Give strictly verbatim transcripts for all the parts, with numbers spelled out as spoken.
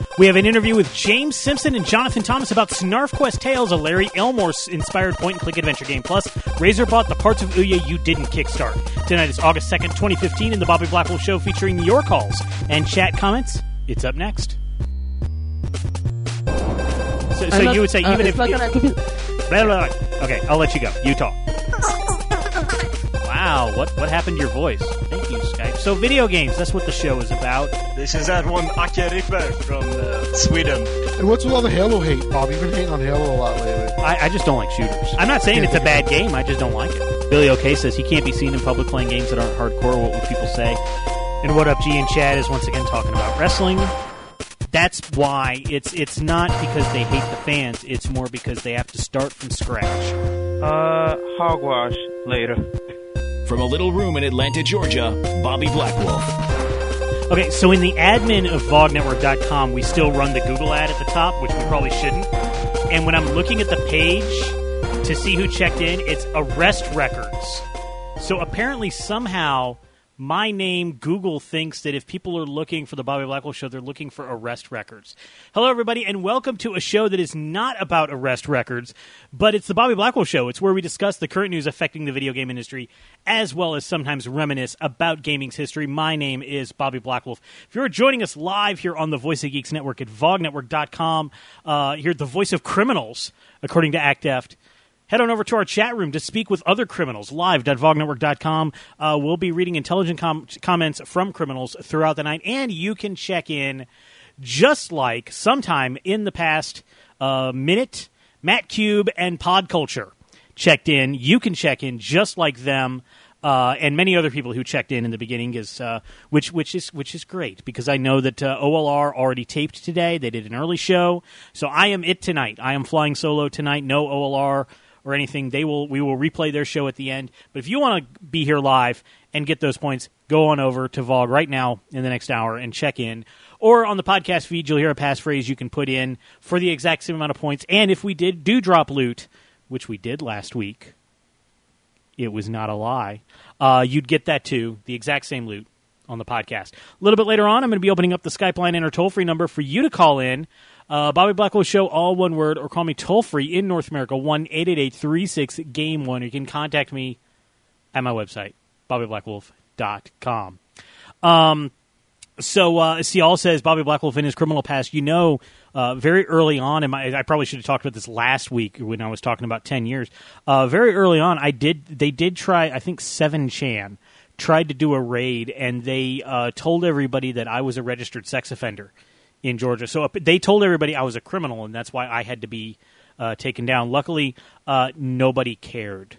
We have an interview with James Simpson and Jonathan Thomas about Snarf Quest Tales, a Larry Elmore-inspired point-and-click adventure game. Plus, Razer bought the parts of Ouya you didn't kickstart. Tonight is August second, twenty fifteen, in the Bobby Blackwolf Show, featuring your calls and chat comments. It's up next. So, so not, you would say, uh, even if... Like it, blah, blah, blah. Okay, I'll let you go. You talk. Wow, what what happened to your voice? Thank you, Skype. So, video games, that's what the show is about. This is that one Ake Ripper from uh, Sweden. And what's with all the Halo hate, Bob? You've been hating on Halo a lot lately. I, I just don't like shooters. I'm not saying it's a bad game, I just don't like it. Billy O'Kay says he can't be seen in public playing games that aren't hardcore. What would people say? And What Up G and Chad is once again talking about wrestling. That's why it's it's not because they hate the fans, it's more because they have to start from scratch. Uh, hogwash later. From a little room in Atlanta, Georgia, Bobby Blackwolf. Okay, so in the admin of V O G network dot com, we still run the Google ad at the top, which we probably shouldn't. And when I'm looking at the page to see who checked in, it's arrest records. So apparently somehow my name, Google, thinks that if people are looking for the Bobby Blackwolf Show, they're looking for arrest records. Hello, everybody, and welcome to a show that is not about arrest records, but it's the Bobby Blackwolf Show. It's where we discuss the current news affecting the video game industry, as well as sometimes reminisce about gaming's history. My name is Bobby Blackwolf. If you're joining us live here on the Voice of Geeks Network at V O G network dot com, uh, here at the Voice of Criminals, according to ActDeft, head on over to our chat room to speak with other criminals, live dot V O G network dot com. Uh, we'll be reading intelligent com- comments from criminals throughout the night, and you can check in just like sometime in the past uh, minute, Matt Cube and Pod Culture checked in. You can check in just like them. Uh, and many other people who checked in in the beginning, is uh, which which is which is great, because I know that uh, O L R already taped today. They did an early show, so I am it tonight. I am flying solo tonight. No O L R or anything. They will we will replay their show at the end. But if you want to be here live and get those points, go on over to V O G right now in the next hour and check in. Or on the podcast feed, you'll hear a passphrase you can put in for the exact same amount of points. And if we did do drop loot, which we did last week, it was not a lie, uh, you'd get that too, the exact same loot on the podcast. A little bit later on, I'm going to be opening up the Skype line and our toll-free number for you to call in. Uh, Bobby Blackwolf Show, all one word, or call me toll-free in North America, one eight eight eight, three six, game one. You can contact me at my website, bobby blackwolf dot com. Um, so, uh, Cial says, Bobby Blackwolf in his criminal past, you know, uh, very early on, in my, I probably should have talked about this last week when I was talking about ten years. Uh, very early on, I did. They did try, I think seven chan tried to do a raid, and they uh, told everybody that I was a registered sex offender in Georgia. So they told everybody I was a criminal, and that's why I had to be uh, taken down. Luckily, uh, nobody cared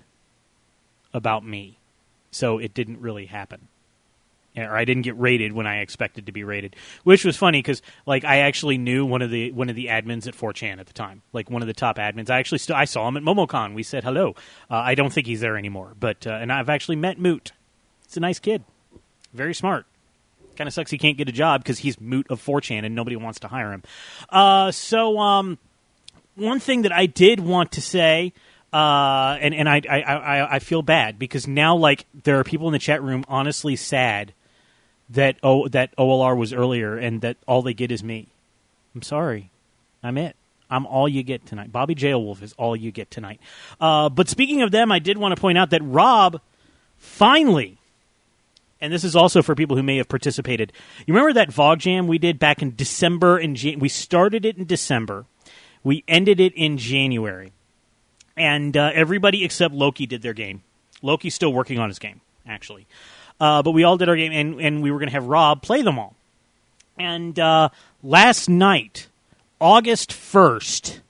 about me, so it didn't really happen. Or I didn't get raided when I expected to be raided, which was funny because, like, I actually knew one of the one of the admins at four chan at the time, like one of the top admins. I actually st- I saw him at MomoCon. We said hello. Uh, I don't think he's there anymore, but uh, and I've actually met Moot. He's a nice kid, very smart. Kind of sucks he can't get a job because he's Moot of four chan and nobody wants to hire him. Uh, so um, one thing that I did want to say. Uh, and, and I, I, I, I feel bad because now, like, there are people in the chat room honestly sad that oh that O L R was earlier and that all they get is me. I'm sorry. I'm it. I'm all you get tonight. Bobby Jailwolf is all you get tonight. Uh, but speaking of them, I did want to point out that Rob finally, and this is also for people who may have participated, you remember that V O G Jam we did back in December? And Jan- we started it in December. We ended it in January. And uh, everybody except Loki did their game. Loki's still working on his game, actually. Uh, but we all did our game, and, and we were going to have Rob play them all. And uh, last night, August first,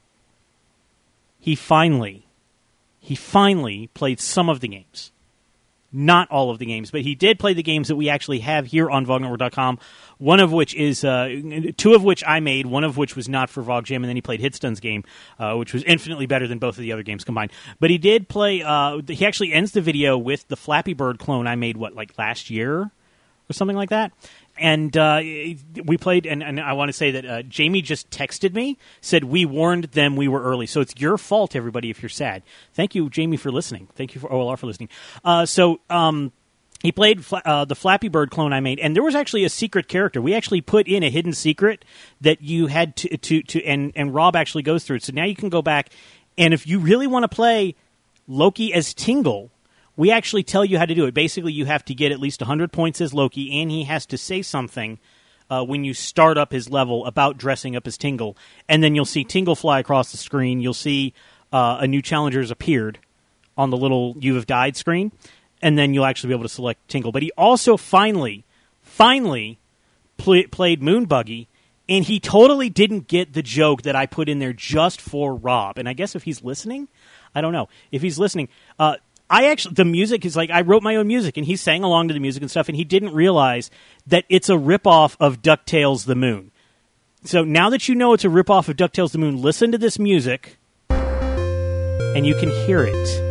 he finally, he finally played some of the games. Not all of the games, but he did play the games that we actually have here on V O G network dot com, one of which is, uh, two of which I made, one of which was not for V O G Jam, and then he played Hitstun's game, uh, which was infinitely better than both of the other games combined. But he did play, uh, he actually ends the video with the Flappy Bird clone I made, what, like last year? Or something like that? And uh, we played, and, and I want to say that uh, Jamie just texted me, said we warned them we were early. So it's your fault, everybody, if you're sad. Thank you, Jamie, for listening. Thank you for O L R for listening. Uh, so um, he played uh, the Flappy Bird clone I made, and there was actually a secret character. We actually put in a hidden secret that you had to, to, to and, and Rob actually goes through it. So now you can go back, and if you really want to play Loki as Tingle, we actually tell you how to do it. Basically, you have to get at least one hundred points as Loki, and he has to say something uh, when you start up his level about dressing up as Tingle, and then you'll see Tingle fly across the screen. You'll see uh, a new challenger has appeared on the little You Have Died screen, and then you'll actually be able to select Tingle. But he also finally, finally pl- played Moonbuggy, and he totally didn't get the joke that I put in there just for Rob. And I guess if he's listening, I don't know. If he's listening, uh, I actually, the music is like, I wrote my own music, and he sang along to the music and stuff, and he didn't realize that it's a ripoff of DuckTales the Moon. So now that you know it's a ripoff of DuckTales the Moon, listen to this music, and you can hear it.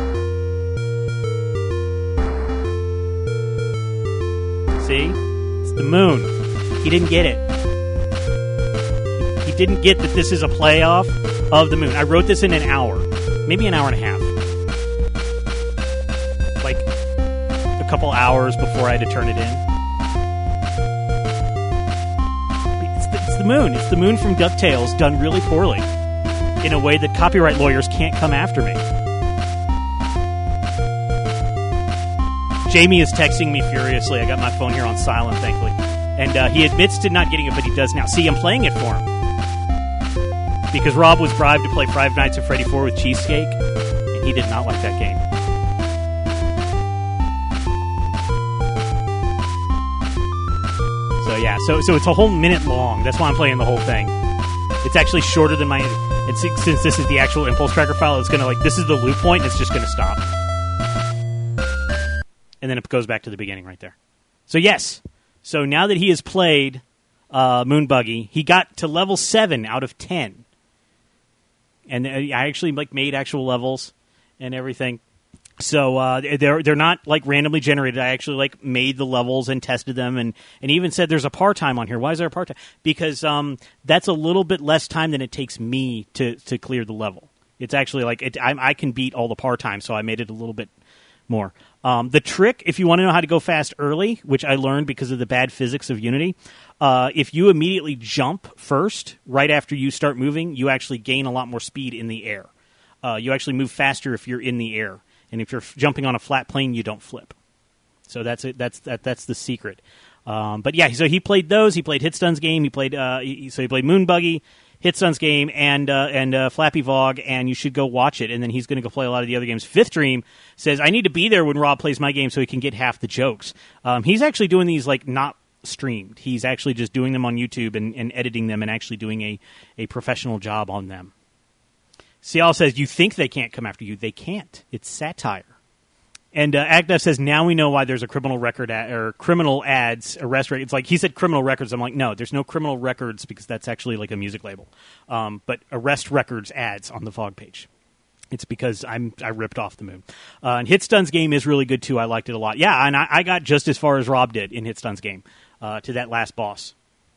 See? It's the moon. He didn't get it. He didn't get that this is a playoff of the moon. I wrote this in an hour. Maybe an hour and a half. Like a couple hours before I had to turn it in. It's the, it's the moon. It's the moon from DuckTales done really poorly. In a way that copyright lawyers can't come after me. Jamie is texting me furiously. I got my phone here on silent, thankfully. And uh, he admits to not getting it, but he does now. See, I'm playing it for him. Because Rob was bribed to play Five Nights at Freddy four with Cheesecake, and he did not like that game. So, yeah, so so it's a whole minute long. That's why I'm playing the whole thing. It's actually shorter than my... It's, since this is the actual Impulse Tracker file, it's going to, like, this is the loop point, and it's just going to stop. And then it goes back to the beginning right there. So, yes. So, now that he has played uh, Moonbuggy, he got to level seven out of ten. And I actually, like, made actual levels and everything. So, uh, they're they're not, like, randomly generated. I actually, like, made the levels and tested them and, and even said there's a par time on here. Why is there a par time? Because um, that's a little bit less time than it takes me to, to clear the level. It's actually, like, it, I, I can beat all the par time, so I made it a little bit more. Um, the trick, if you want to know how to go fast early, which I learned because of the bad physics of Unity, uh, if you immediately jump first, right after you start moving, you actually gain a lot more speed in the air. Uh, you actually move faster if you're in the air. And if you're f- jumping on a flat plane, you don't flip. So that's it. That's that. That's the secret. Um, but yeah, so he played those. He played Hitstun's game. He played. Uh, he, so he played Moonbuggy, Hitstun's game, and uh, and uh, Flappy Vog. And you should go watch it. And then he's going to go play a lot of the other games. Fifth Dream says, "I need to be there when Rob plays my game so he can get half the jokes." Um, he's actually doing these like not streamed. He's actually just doing them on YouTube and, and editing them and actually doing a a professional job on them. Cial says, you think they can't come after you. They can't. It's satire. And uh, Agnev says, now we know why there's a criminal record ad, or criminal ads, arrest rate. It's like, he said criminal records. I'm like, no, there's no criminal records because that's actually like a music label. Um, but arrest records ads on the Vog page. It's because I'm I ripped off the moon. Uh, and Hitstun's game is really good too. I liked it a lot. Yeah, and I, I got just as far as Rob did in Hitstun's game uh, to that last boss.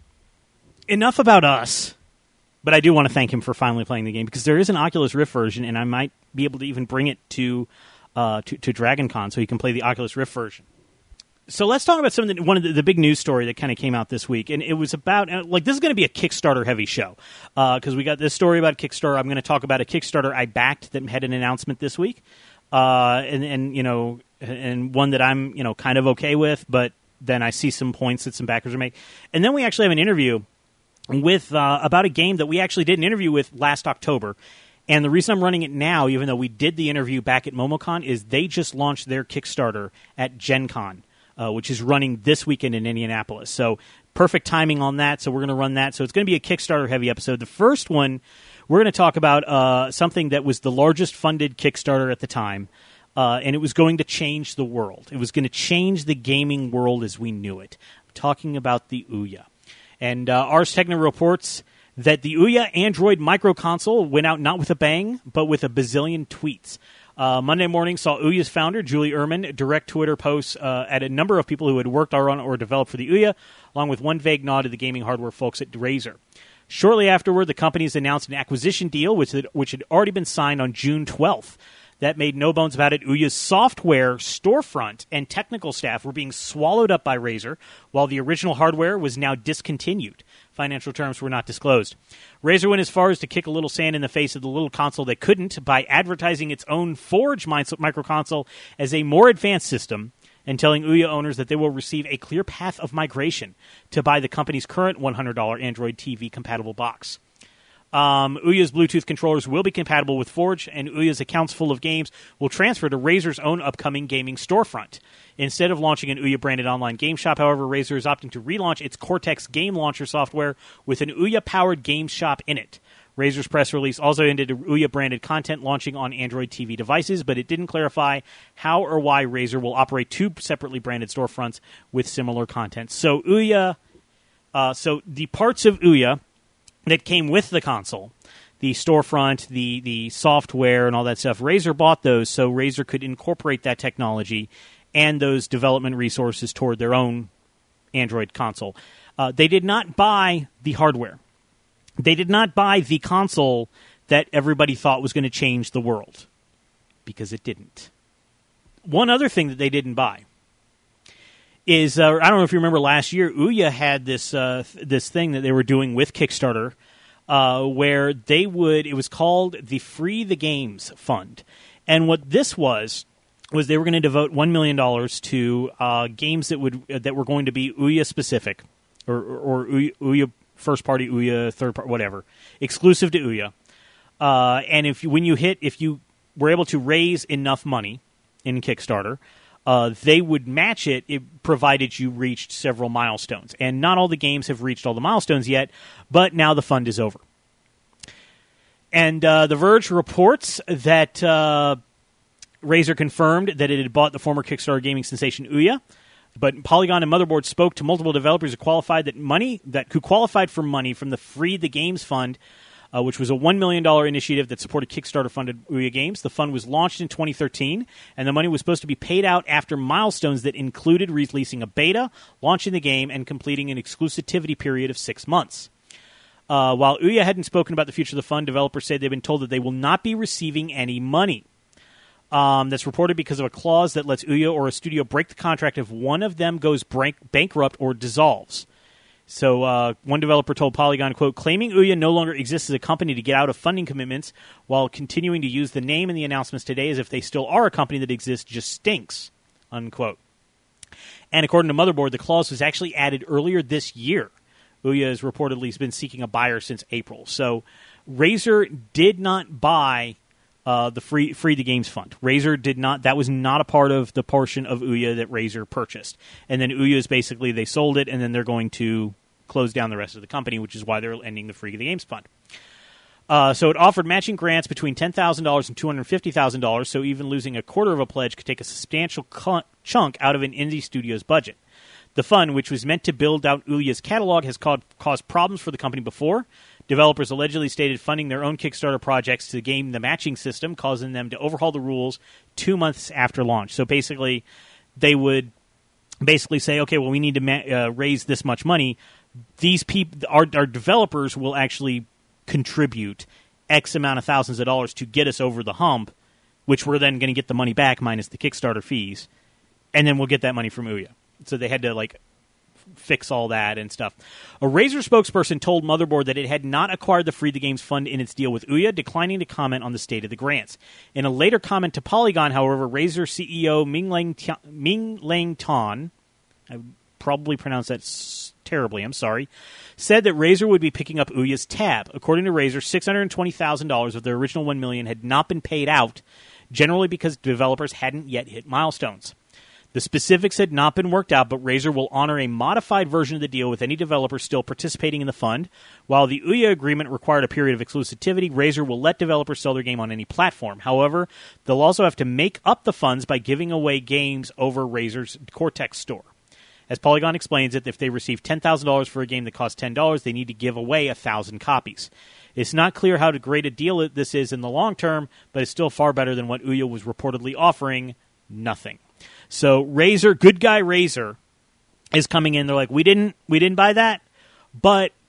Enough about us. But I do want to thank him for finally playing the game because there is an Oculus Rift version, and I might be able to even bring it to uh, to, to DragonCon so he can play the Oculus Rift version. So let's talk about something. One of the, the big news story that kind of came out this week, and it was about like this is going to be a Kickstarter heavy show because uh, we got this story about Kickstarter. I'm going to talk about a Kickstarter I backed that had an announcement this week, uh, and and you know, and one that I'm you know kind of okay with, but then I see some points that some backers are making, and then we actually have an interview with uh, about a game that we actually did an interview with last October. And the reason I'm running it now, even though we did the interview back at MomoCon, is they just launched their Kickstarter at Gen Con, uh, which is running this weekend in Indianapolis. So perfect timing on that, so we're going to run that. So it's going to be a Kickstarter-heavy episode. The first one, we're going to talk about uh, something that was the largest funded Kickstarter at the time, uh, and it was going to change the world. It was going to change the gaming world as we knew it. I'm talking about the Ouya. And uh, Ars Technica reports that the Ouya Android microconsole went out not with a bang, but with a bazillion tweets. Uh, Monday morning saw Ouya's founder, Julie Ehrman, direct Twitter posts uh, at a number of people who had worked on or developed for the Ouya, along with one vague nod to the gaming hardware folks at Razer. Shortly afterward, the companies announced an acquisition deal, which had, which had already been signed on June twelfth. that made no bones about it. Ouya's software, storefront, and technical staff were being swallowed up by Razer, while the original hardware was now discontinued. Financial terms were not disclosed. Razer went as far as to kick a little sand in the face of the little console that couldn't by advertising its own Forge microconsole as a more advanced system and telling Ouya owners that they will receive a clear path of migration to buy the company's current one hundred dollars Android T V-compatible box. Um, Ouya's Bluetooth controllers will be compatible with Forge, and Ouya's accounts full of games will transfer to Razer's own upcoming gaming storefront. Instead of launching an Ouya-branded online game shop, however, Razer is opting to relaunch its Cortex game launcher software with an Ouya-powered game shop in it. Razer's press release also ended Ouya-branded content launching on Android T V devices, but it didn't clarify how or why Razer will operate two separately branded storefronts with similar content. So Ouya, uh, so the parts of Ouya that came with the console, the storefront, the the software, and all that stuff, Razer bought those so Razer could incorporate that technology and those development resources toward their own Android console. Uh, they did not buy the hardware. They did not buy the console that everybody thought was going to change the world, because it didn't. One other thing that they didn't buy is, uh, I don't know if you remember last year, Ouya had this uh, th- this thing that they were doing with Kickstarter uh, where they would, it was called the Free the Games Fund. And what this was, was they were going to devote one million dollars to uh, games that would uh, that were going to be Ouya-specific, or, or, or Ouya, Ouya first-party, Ouya third-party, whatever, exclusive to Ouya. Uh, and if you, when you hit, if you were able to raise enough money in Kickstarter, Uh, they would match it, it provided you reached several milestones. And not all the games have reached all the milestones yet, but now the fund is over. And uh, The Verge reports that uh, Razer confirmed that it had bought the former Kickstarter gaming sensation Ouya, but Polygon and Motherboard spoke to multiple developers who qualified that money that who qualified for money from the Free the Games Fund, Uh, which was a one million dollars initiative that supported Kickstarter-funded Ouya games. The fund was launched in twenty thirteen, and the money was supposed to be paid out after milestones that included releasing a beta, launching the game, and completing an exclusivity period of six months. Uh, while Ouya hadn't spoken about the future of the fund, developers said they've been told that they will not be receiving any money. Um, that's reported because of a clause that lets Ouya or a studio break the contract if one of them goes bank- bankrupt or dissolves. So uh, one developer told Polygon, quote, claiming Ouya no longer exists as a company to get out of funding commitments while continuing to use the name in the announcements today as if they still are a company that exists just stinks, unquote. And according to Motherboard, the clause was actually added earlier this year. Ouya has reportedly been seeking a buyer since April. So Razer did not buy uh, the free free the games fund. Razer did not. That was not a part of the portion of Ouya that Razer purchased. And then Ouya is basically, they sold it, and then they're going to close down the rest of the company, which is why they're ending the Free the Games Fund. Uh, so it offered matching grants between ten thousand dollars and two hundred fifty thousand dollars, so even losing a quarter of a pledge could take a substantial cu- chunk out of an indie studio's budget. The fund, which was meant to build out Ouya's catalog, has caused, caused problems for the company before. Developers allegedly stated funding their own Kickstarter projects to game the matching system, causing them to overhaul the rules two months after launch. So basically, they would basically say, okay, well, we need to ma- uh, raise this much money. These people, our, our developers will actually contribute X amount of thousands of dollars to get us over the hump, which we're then going to get the money back minus the Kickstarter fees, and then we'll get that money from Ouya. So they had to like fix all that and stuff. A Razer spokesperson told Motherboard that it had not acquired the Free the Games Fund in its deal with Ouya, declining to comment on the state of the grants. In a later comment to Polygon, however, Razer C E O Ming Lang Ming Lang Tan, I would probably pronounce that s- terribly, I'm sorry, said that Razer would be picking up Ouya's tab. According to Razer, six hundred twenty thousand dollars of their original one million dollars had not been paid out, generally because developers hadn't yet hit milestones. The specifics had not been worked out, but Razer will honor a modified version of the deal with any developer still participating in the fund. While the Ouya agreement required a period of exclusivity, Razer will let developers sell their game on any platform. However, they'll also have to make up the funds by giving away games over Razer's Cortex store. As Polygon explains it, if they receive ten thousand dollars for a game that costs ten dollars, they need to give away one thousand copies. It's not clear how great a deal this is in the long term, but it's still far better than what Ouya was reportedly offering, nothing. So Razer, good guy Razer, is coming in. They're like, we didn't, we didn't buy that, but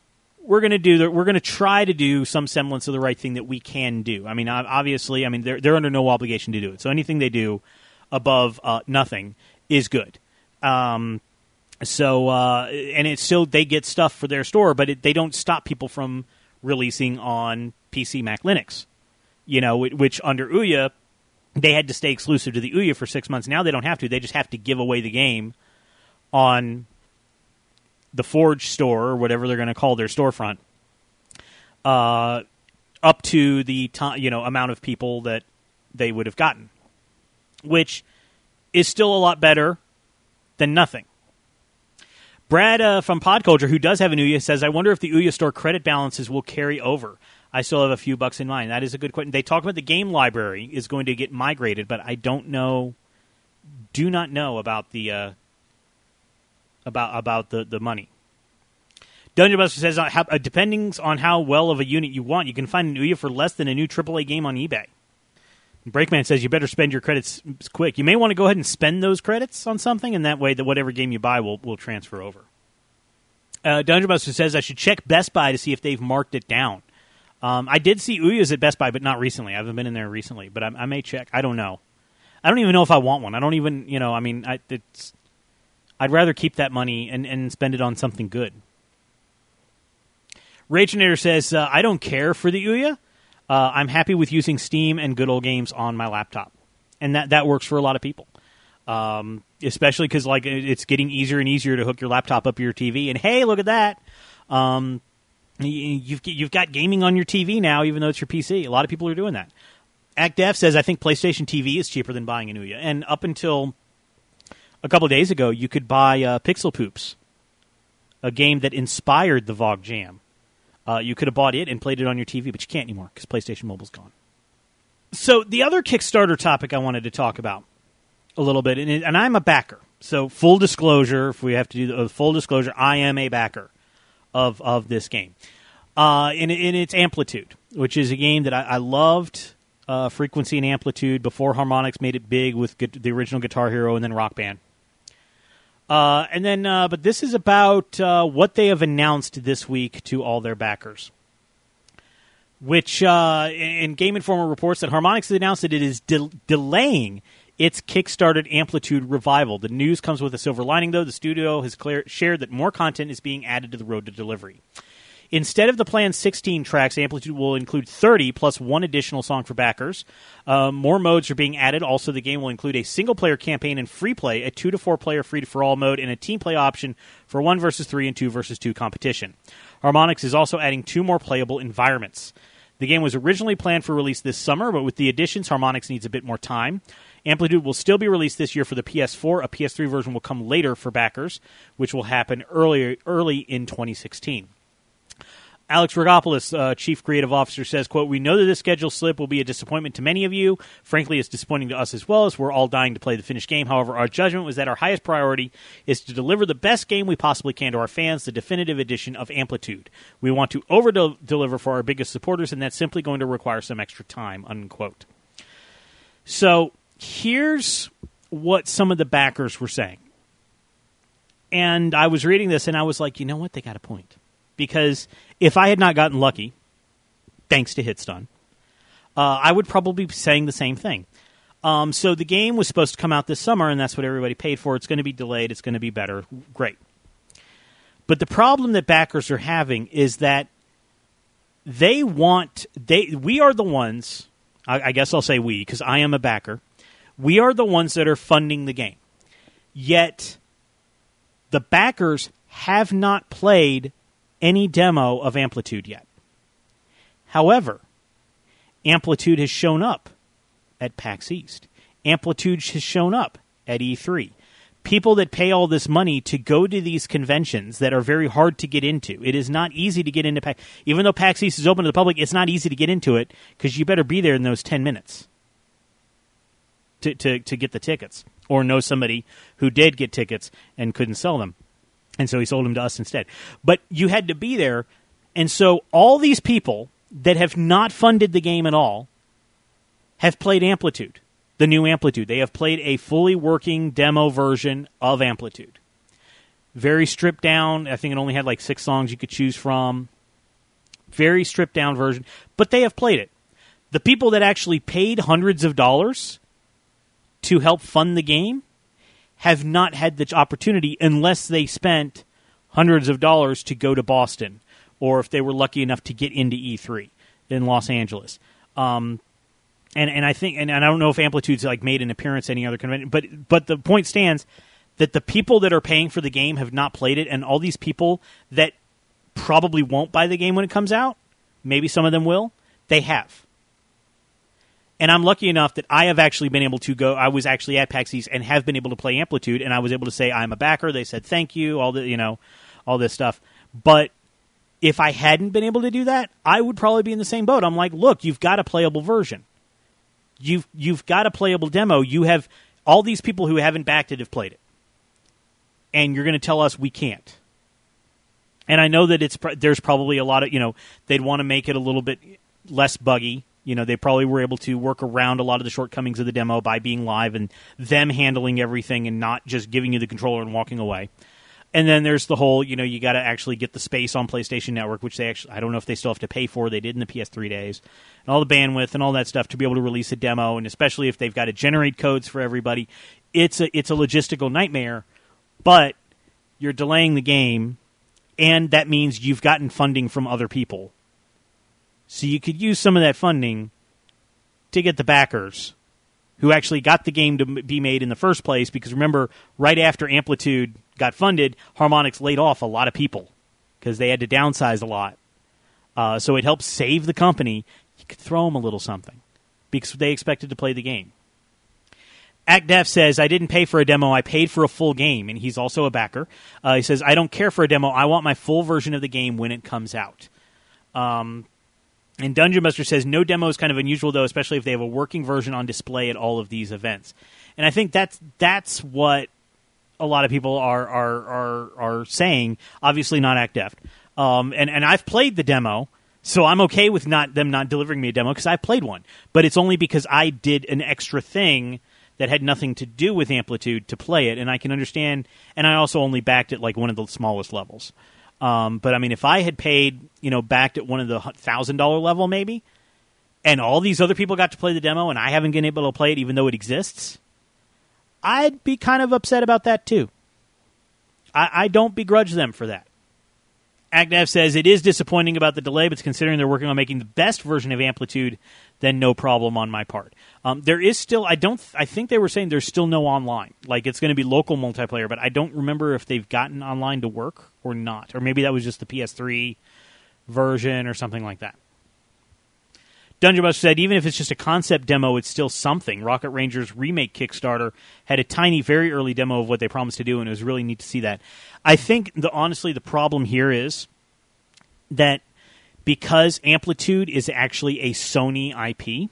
we're going to do the, we're going to try to do some semblance of the right thing that we can do. I mean, obviously, I mean they're they're under no obligation to do it. So anything they do above uh, nothing is good. Um, so uh, and it's still they get stuff for their store, but it, they don't stop people from releasing on P C, Mac, Linux. You know, which under Ouya they had to stay exclusive to the Ouya for six months. Now they don't have to. They just have to give away the game on the Forge store or whatever they're going to call their storefront, uh, up to the to- you know amount of people that they would have gotten, which is still a lot better than nothing. Brad uh, from Podculture, who does have an Ouya, says, I wonder if the Ouya store credit balances will carry over. I still have a few bucks in mind. That is a good question. They talk about the game library is going to get migrated, but I don't know, do not know about the uh, about about the, the money. Dungeon Buster says, uh, how, uh, depending on how well of a unit you want, you can find an Ouya for less than a new triple A game on eBay. Breakman says you better spend your credits quick. You may want to go ahead and spend those credits on something, and that way that whatever game you buy will, will transfer over. Uh, Dungeon Buster says I should check Best Buy to see if they've marked it down. Um, I did see Ouyas at Best Buy, but not recently. I haven't been in there recently, but I, I may check. I don't know. I don't even know if I want one. I don't even, you know, I mean, I, it's, I'd rather keep that money and, and spend it on something good. Ragenator says, uh, I don't care for the Ouya. Uh, I'm happy with using Steam and good old games on my laptop. And that, that works for a lot of people. Um, especially because like it's getting easier and easier to hook your laptop up to your T V. And hey, look at that. Um, you've, you've got gaming on your T V now, even though it's your P C. A lot of people are doing that. ActDef says, I think PlayStation T V is cheaper than buying an Ouya. And up until a couple of days ago, you could buy uh, Pixel Poops, a game that inspired the Vogue Jam. Uh, you could have bought it and played it on your T V, but you can't anymore because PlayStation Mobile's gone. So the other Kickstarter topic I wanted to talk about a little bit, and, it, and I'm a backer. So full disclosure, if we have to do the uh, full disclosure, I am a backer of of this game. Uh, and, and it's Amplitude, which is a game that I, I loved, uh, Frequency and Amplitude, before Harmonix made it big with gu- the original Guitar Hero and then Rock Band. Uh, and then, uh, but this is about uh, what they have announced this week to all their backers. Which, uh, in Game Informer reports that Harmonix has announced that it is de- delaying its Kickstarted Amplitude revival. The news comes with a silver lining, though. The studio has clear- shared that more content is being added to the road to delivery. Instead of the planned sixteen tracks, Amplitude will include thirty plus one additional song for backers. Uh, more modes are being added. Also, the game will include a single-player campaign and free play, a two to four player free-for-all mode, and a team play option for one versus three and two versus two competition. Harmonix is also adding two more playable environments. The game was originally planned for release this summer, but with the additions, Harmonix needs a bit more time. Amplitude will still be released this year for the P S four. A P S three version will come later for backers, which will happen early, early in twenty sixteen. Alex Rogopoulos, uh, Chief Creative Officer, says, quote, we know that this schedule slip will be a disappointment to many of you. Frankly, it's disappointing to us as well, as we're all dying to play the finished game. However, our judgment was that our highest priority is to deliver the best game we possibly can to our fans, the definitive edition of Amplitude. We want to over-deliver for our biggest supporters, and that's simply going to require some extra time, unquote. So here's what some of the backers were saying. And I was reading this, and I was like, you know what? They got a point. Because if I had not gotten lucky, thanks to Hitstun, uh, I would probably be saying the same thing. Um, so the game was supposed to come out this summer, and that's what everybody paid for. It's going to be delayed. It's going to be better. Great. But the problem that backers are having is that they want... they. We are the ones... I, I guess I'll say we, because I am a backer. We are the ones that are funding the game. Yet the backers have not played any demo of Amplitude yet. However, Amplitude has shown up at PAX East. Amplitude has shown up at E three. People that pay all this money to go to these conventions that are very hard to get into. It is not easy to get into PAX. Even though PAX East is open to the public, it's not easy to get into it because you better be there in those ten minutes to, to, to get the tickets. Or know somebody who did get tickets and couldn't sell them. And so he sold them to us instead. But you had to be there. And so all these people that have not funded the game at all have played Amplitude, the new Amplitude. They have played a fully working demo version of Amplitude. Very stripped down. I think it only had like six songs you could choose from. very stripped down version, but they have played it. The people that actually paid hundreds of dollars to help fund the game have not had the opportunity unless they spent hundreds of dollars to go to Boston, or if they were lucky enough to get into E three in Los Angeles. Um, and and I think, and, and I don't know if Amplitude's like made an appearance at any other convention, but but the point stands that the people that are paying for the game have not played it, and all these people that probably won't buy the game when it comes out, maybe some of them will, they have. And I'm lucky enough that I have actually been able to go. I was actually at PAX East and have been able to play Amplitude, and I was able to say I'm a backer. They said thank you, all the you know, all this stuff. But if I hadn't been able to do that, I would probably be in the same boat. I'm like, look, you've got a playable version. You've you've got a playable demo. You have all these people who haven't backed it have played it, and you're going to tell us we can't. And I know that it's there's probably a lot of you know they'd want to make it a little bit less buggy. You know, they probably were able to work around a lot of the shortcomings of the demo by being live and them handling everything and not just giving you the controller and walking away. And then there's the whole, you know, you got to actually get the space on PlayStation Network, which they actually, I don't know if they still have to pay for. They did in the P S three days. And all the bandwidth and all that stuff to be able to release a demo, and especially if they've got to generate codes for everybody. It's a, it's a logistical nightmare, but you're delaying the game, and that means you've gotten funding from other people. So you could use some of that funding to get the backers who actually got the game to be made in the first place. Because remember, right after Amplitude got funded, Harmonix laid off a lot of people because they had to downsize a lot. Uh, so it helped save the company. You could throw them a little something because they expected to play the game. ActDef says, I didn't pay for a demo, I paid for a full game, and he's also a backer. Uh, he says, I don't care for a demo, I want my full version of the game when it comes out. Um... And Dungeon Buster says, no demo is kind of unusual, though, especially if they have a working version on display at all of these events. And I think that's that's what a lot of people are are are, are saying. Obviously not ActDef. Um, and, and I've played the demo, so I'm okay with not them not delivering me a demo because I played one. But it's only because I did an extra thing that had nothing to do with Amplitude to play it, and I can understand. And I also only backed it like one of the smallest levels. Um, but, I mean, if I had paid, you know, backed at one of the one thousand dollars level maybe, and all these other people got to play the demo and I haven't been able to play it even though it exists, I'd be kind of upset about that too. I, I don't begrudge them for that. ActDef says, it is disappointing about the delay, but considering they're working on making the best version of Amplitude, then no problem on my part. Um, there is still, I don't, I think they were saying there's still no online. Like, it's going to be local multiplayer, but I don't remember if they've gotten online to work or not. Or maybe that was just the P S three version or something like that. Dungeon Buster said, even if it's just a concept demo, it's still something. Rocket Rangers Remake Kickstarter had a tiny, very early demo of what they promised to do, and it was really neat to see that. I think, the honestly, the problem here is that because Amplitude is actually a Sony I P,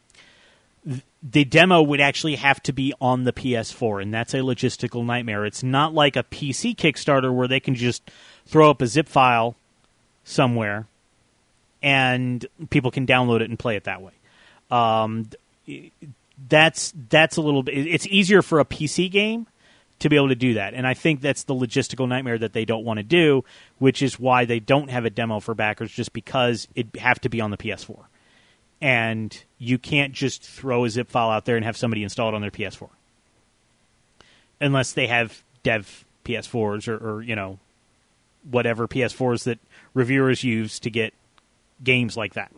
th- the demo would actually have to be on the P S four, and that's a logistical nightmare. It's not like a P C Kickstarter where they can just throw up a zip file somewhere and people can download it and play it that way. Um, that's that's a little bit. It's easier for a P C game to be able to do that, and I think that's the logistical nightmare that they don't want to do, which is why they don't have a demo for backers, just because it have to be on the P S four, and you can't just throw a zip file out there and have somebody install it on their P S four, unless they have dev P S fours or, or you know, whatever P S fours that reviewers use to get games like that.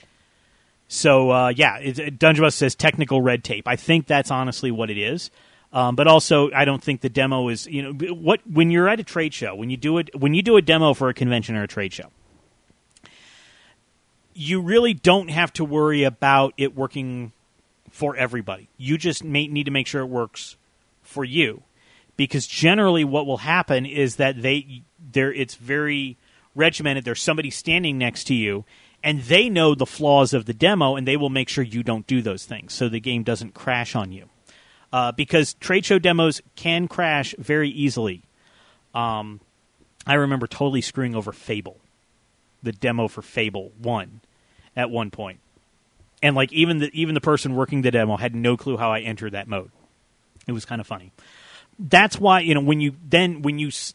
So, uh, yeah, it, Dungeon Buster says technical red tape. I think that's honestly what it is. Um, but also, I don't think the demo is, you know, what when you're at a trade show, when you do it, when you do a demo for a convention or a trade show, you really don't have to worry about it working for everybody. You just may, need to make sure it works for you, because generally, what will happen is that they there it's very regimented. There's somebody standing next to you, and they know the flaws of the demo, and they will make sure you don't do those things, so the game doesn't crash on you. Uh, because trade show demos can crash very easily. Um, I remember totally screwing over Fable, the demo for Fable one, at one point, and like even the even the person working the demo had no clue how I entered that mode. It was kind of funny. That's why, you know, when you then when you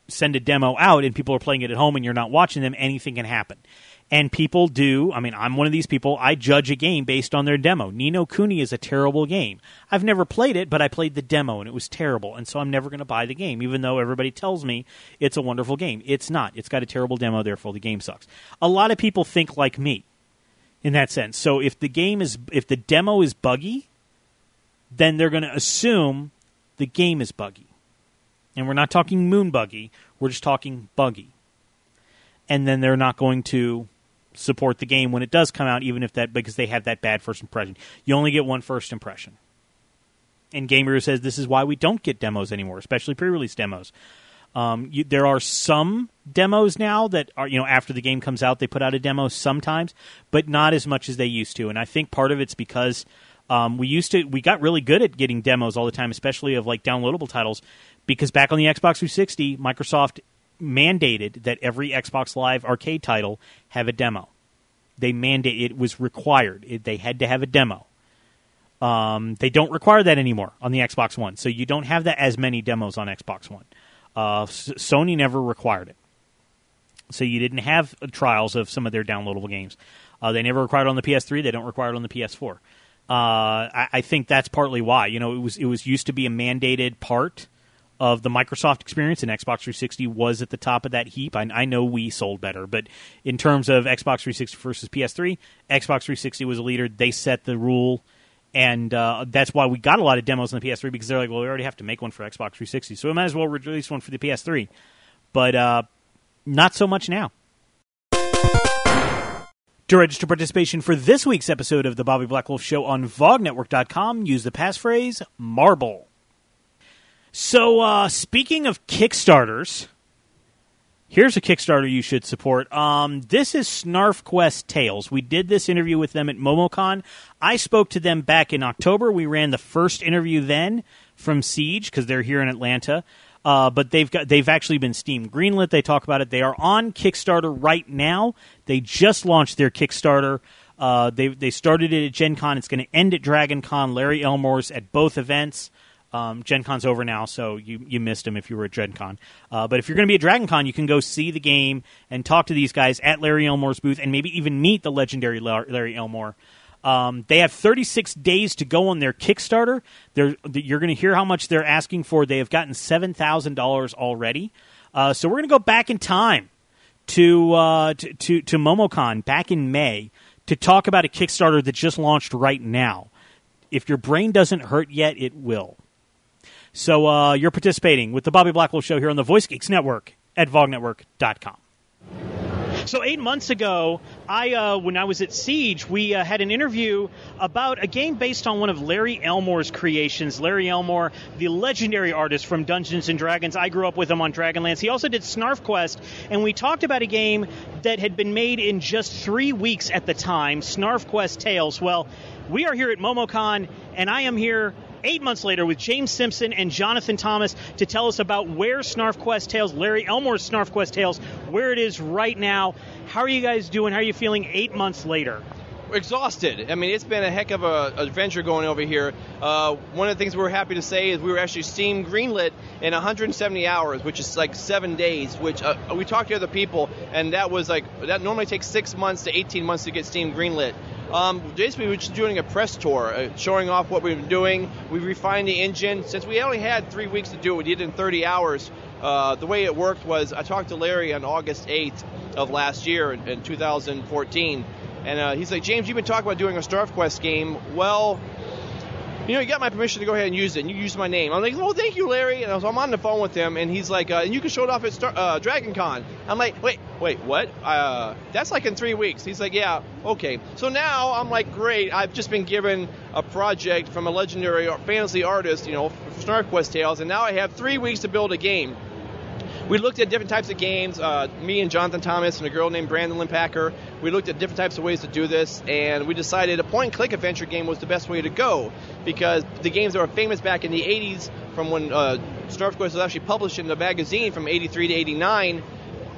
send a demo out and people are playing it at home and you're not watching them, anything can happen. And people do, I mean, I'm one of these people, I judge a game based on their demo. Ni no Kuni is a terrible game. I've never played it, but I played the demo, and it was terrible, and so I'm never going to buy the game, even though everybody tells me it's a wonderful game. It's not. It's got a terrible demo, therefore the game sucks. A lot of people think like me in that sense. So if the game is, if the demo is buggy, then they're going to assume the game is buggy. And we're not talking moon buggy, we're just talking buggy. And then they're not going to support the game when it does come out, even if that because they have that bad first impression. You only get one first impression. And Gamer says this is why we don't get demos anymore, especially pre-release demos. Um, you, there are some demos now that are, you know, after the game comes out, they put out a demo sometimes, but not as much as they used to. And I think part of it's because um, we used to, we got really good at getting demos all the time, especially of like downloadable titles, because back on the Xbox three sixty, Microsoft mandated that every Xbox Live arcade title have a demo. They mandate it was required. It, they had to have a demo. Um, they don't require that anymore on the Xbox One, so you don't have that as many demos on Xbox One. Uh, S- Sony never required it, so you didn't have uh, trials of some of their downloadable games. Uh, they never required it on the P S three. They don't require it on the P S four. Uh, I, I think that's partly why. You know, it was it was used to be a mandated part of the Microsoft experience, and Xbox three sixty was at the top of that heap. I, I know we sold better, but in terms of Xbox three sixty versus P S three, Xbox three sixty was a leader. They set the rule, and uh, that's why we got a lot of demos on the P S three, because they're like, well, we already have to make one for Xbox three sixty, so we might as well release one for the P S three. But uh, not so much now. To register participation for this week's episode of the Bobby Blackwolf Show on Vog Network dot com, use the passphrase MARBLE. So, uh, speaking of Kickstarters, here's a Kickstarter you should support. Um, this is Snarf Quest Tales. We did this interview with them at MomoCon. I spoke to them back in October. We ran the first interview then from Siege, because they're here in Atlanta. Uh, but they've got they've actually been Steam greenlit. They talk about it. They are on Kickstarter right now. They just launched their Kickstarter. Uh, they they started it at Gen Con. It's going to end at Dragon Con. Larry Elmore's at both events. Um, Gen Con's over now, so you, you missed him if you were at Gen Con. Uh, but if you're going to be at Dragon Con, you can go see the game and talk to these guys at Larry Elmore's booth and maybe even meet the legendary Larry Elmore. Um, they have thirty-six days to go on their Kickstarter. They're, you're going to hear how much they're asking for. They have gotten seven thousand dollars already. Uh, so we're going to go back in time to, uh, to, to, to MomoCon back in May to talk about a Kickstarter that just launched right now. If your brain doesn't hurt yet, it will. So uh, you're participating with the Bobby Blackwolf Show here on the Voice Geeks Network at Vog Network dot com. So eight months ago, I uh, when I was at Siege, we uh, had an interview about a game based on one of Larry Elmore's creations. Larry Elmore, the legendary artist from Dungeons and Dragons. I grew up with him on Dragonlance. He also did Snarf Quest, and we talked about a game that had been made in just three weeks at the time, Snarf Quest Tales. Well, we are here at MomoCon, and I am here eight months later with James Simpson and Jonathan Thomas to tell us about where Snarf Quest Tales, Larry Elmore's Snarf Quest Tales, where it is right now. How are you guys doing? How are you feeling eight months later? Exhausted. I mean, it's been a heck of a adventure going over here. Uh, one of the things we're happy to say is we were actually Steam greenlit in one hundred seventy hours, which is like seven days, which uh, we talked to other people, and that was like, that normally takes six months to eighteen months to get Steam greenlit. Um, basically, we're just doing a press tour, uh, showing off what we've been doing. We refined the engine. Since we only had three weeks to do it, we did it in thirty hours. Uh, the way it worked was I talked to Larry on August eighth of last year in, in two thousand fourteen. And uh, he's like, James, you've been talking about doing a Snarf Quest game. Well, you know, you got my permission to go ahead and use it, and you used my name. I'm like, well, thank you, Larry. And I was, I'm on the phone with him, and he's like, uh, and you can show it off at Star- uh, Dragon Con. I'm like, wait, wait, what? Uh, that's like in three weeks. He's like, yeah, okay. So now I'm like, great. I've just been given a project from a legendary fantasy artist, you know, for Snarf Quest Tales, and now I have three weeks to build a game. We looked at different types of games, uh, me and Jonathan Thomas and a girl named Brandon Limpacker. We looked at different types of ways to do this, and we decided a point-and-click adventure game was the best way to go, because the games that were famous back in the eighties, from when uh, Snarf Quest was actually published in the magazine from eighty-three to eighty-nine,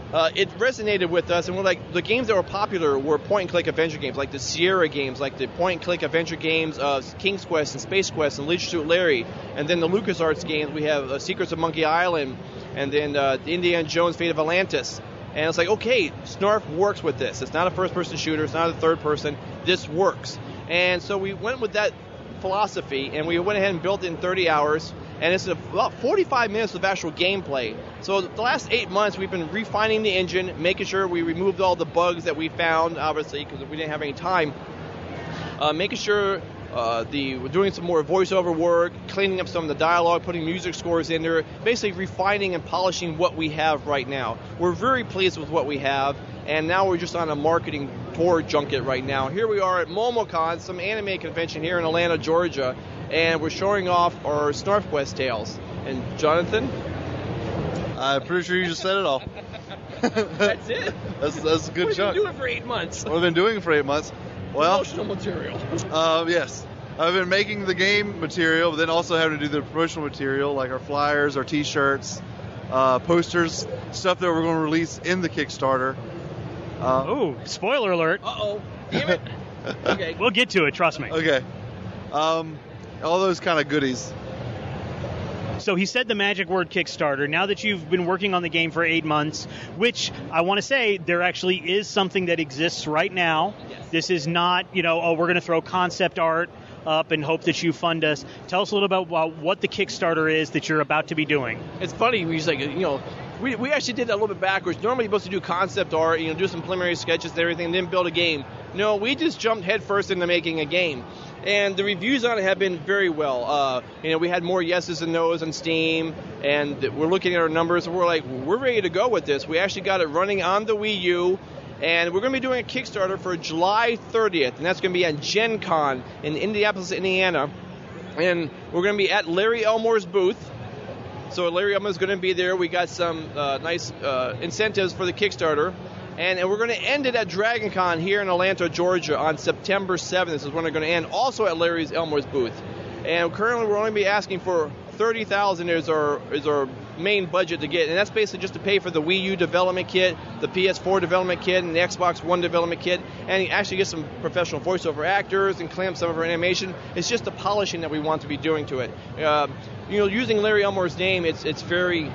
uh, it resonated with us, and we're like, the games that were popular were point-and-click adventure games, like the Sierra games, like the point-and-click adventure games of King's Quest and Space Quest and Leisure Suit Larry, and then the LucasArts games, we have uh, Secrets of Monkey Island, and then uh, Indiana Jones Fate of Atlantis. And it's like, okay, Snarf works with this. It's not a first-person shooter. It's not a third-person. This works. And so we went with that philosophy, and we went ahead and built it in thirty hours. And it's about forty-five minutes of actual gameplay. So the last eight months, we've been refining the engine, making sure we removed all the bugs that we found, obviously, because we didn't have any time. Uh, making sure uh, the we're doing some more voiceover work, cleaning up some of the dialogue, putting music scores in there, basically refining and polishing what we have right now. We're very pleased with what we have, and now we're just on a marketing tour junket right now. Here we are at MomoCon, some anime convention here in Atlanta, Georgia, and we're showing off our Snarf Quest tales. And Jonathan? I'm pretty sure you just said it all. That's it? That's, that's a good What chunk. have you been doing for eight months? What have I been doing for eight months? Well, Promotional material. Uh, yes. I've been making the game material, but then also having to do the promotional material, like our flyers, our T-shirts, uh, posters, stuff that we're going to release in the Kickstarter. Uh, Oh, spoiler alert. Uh-oh. Damn it. Okay. We'll get to it, trust me. Okay. Um, all those kind of goodies. So he said the magic word Kickstarter. Now that you've been working on the game for eight months, which I want to say there actually is something that exists right now. Yes. This is not, you know, oh, we're going to throw concept art up and hope that you fund us. Tell us a little bit about what the Kickstarter is that you're about to be doing. It's funny, we just like, you know, we, we actually did that a little bit backwards. Normally you're supposed to do concept art, you know, do some preliminary sketches and everything, and then build a game. No, we just jumped headfirst into making a game. And the reviews on it have been very well. Uh, you know, we had more yeses and nos on Steam, and we're looking at our numbers, and we're like, we're ready to go with this. We actually got it running on the Wii U, and we're going to be doing a Kickstarter for July thirtieth, and that's going to be at Gen Con in Indianapolis, Indiana. And we're going to be at Larry Elmore's booth. So Larry Elmore's going to be there. We got some uh, nice uh, incentives for the Kickstarter. And, and we're going to end it at Dragon Con here in Atlanta, Georgia on September seventh. This is when we're going to end, also at Larry's Elmore's booth. And currently we're only be asking for thirty thousand dollars is our, is our main budget to get. And that's basically just to pay for the Wii U development kit, the P S four development kit, and the Xbox One development kit. And you actually get some professional voiceover actors and clamp some of our animation. It's just the polishing that we want to be doing to it. Uh, you know, using Larry Elmore's name, it's it's very...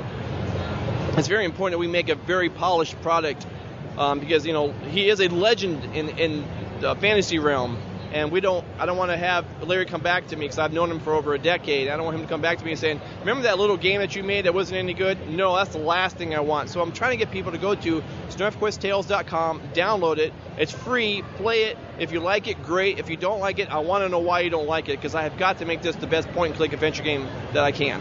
It's very important that we make a very polished product um, because, you know, he is a legend in, in the fantasy realm. And we don't. I don't want to have Larry come back to me because I've known him for over a decade. I don't want him to come back to me and saying, remember that little game that you made that wasn't any good? No, that's the last thing I want. So I'm trying to get people to go to snarf quest tales dot com, download it. It's free. Play it. If you like it, great. If you don't like it, I want to know why you don't like it because I have got to make this the best point-and-click adventure game that I can.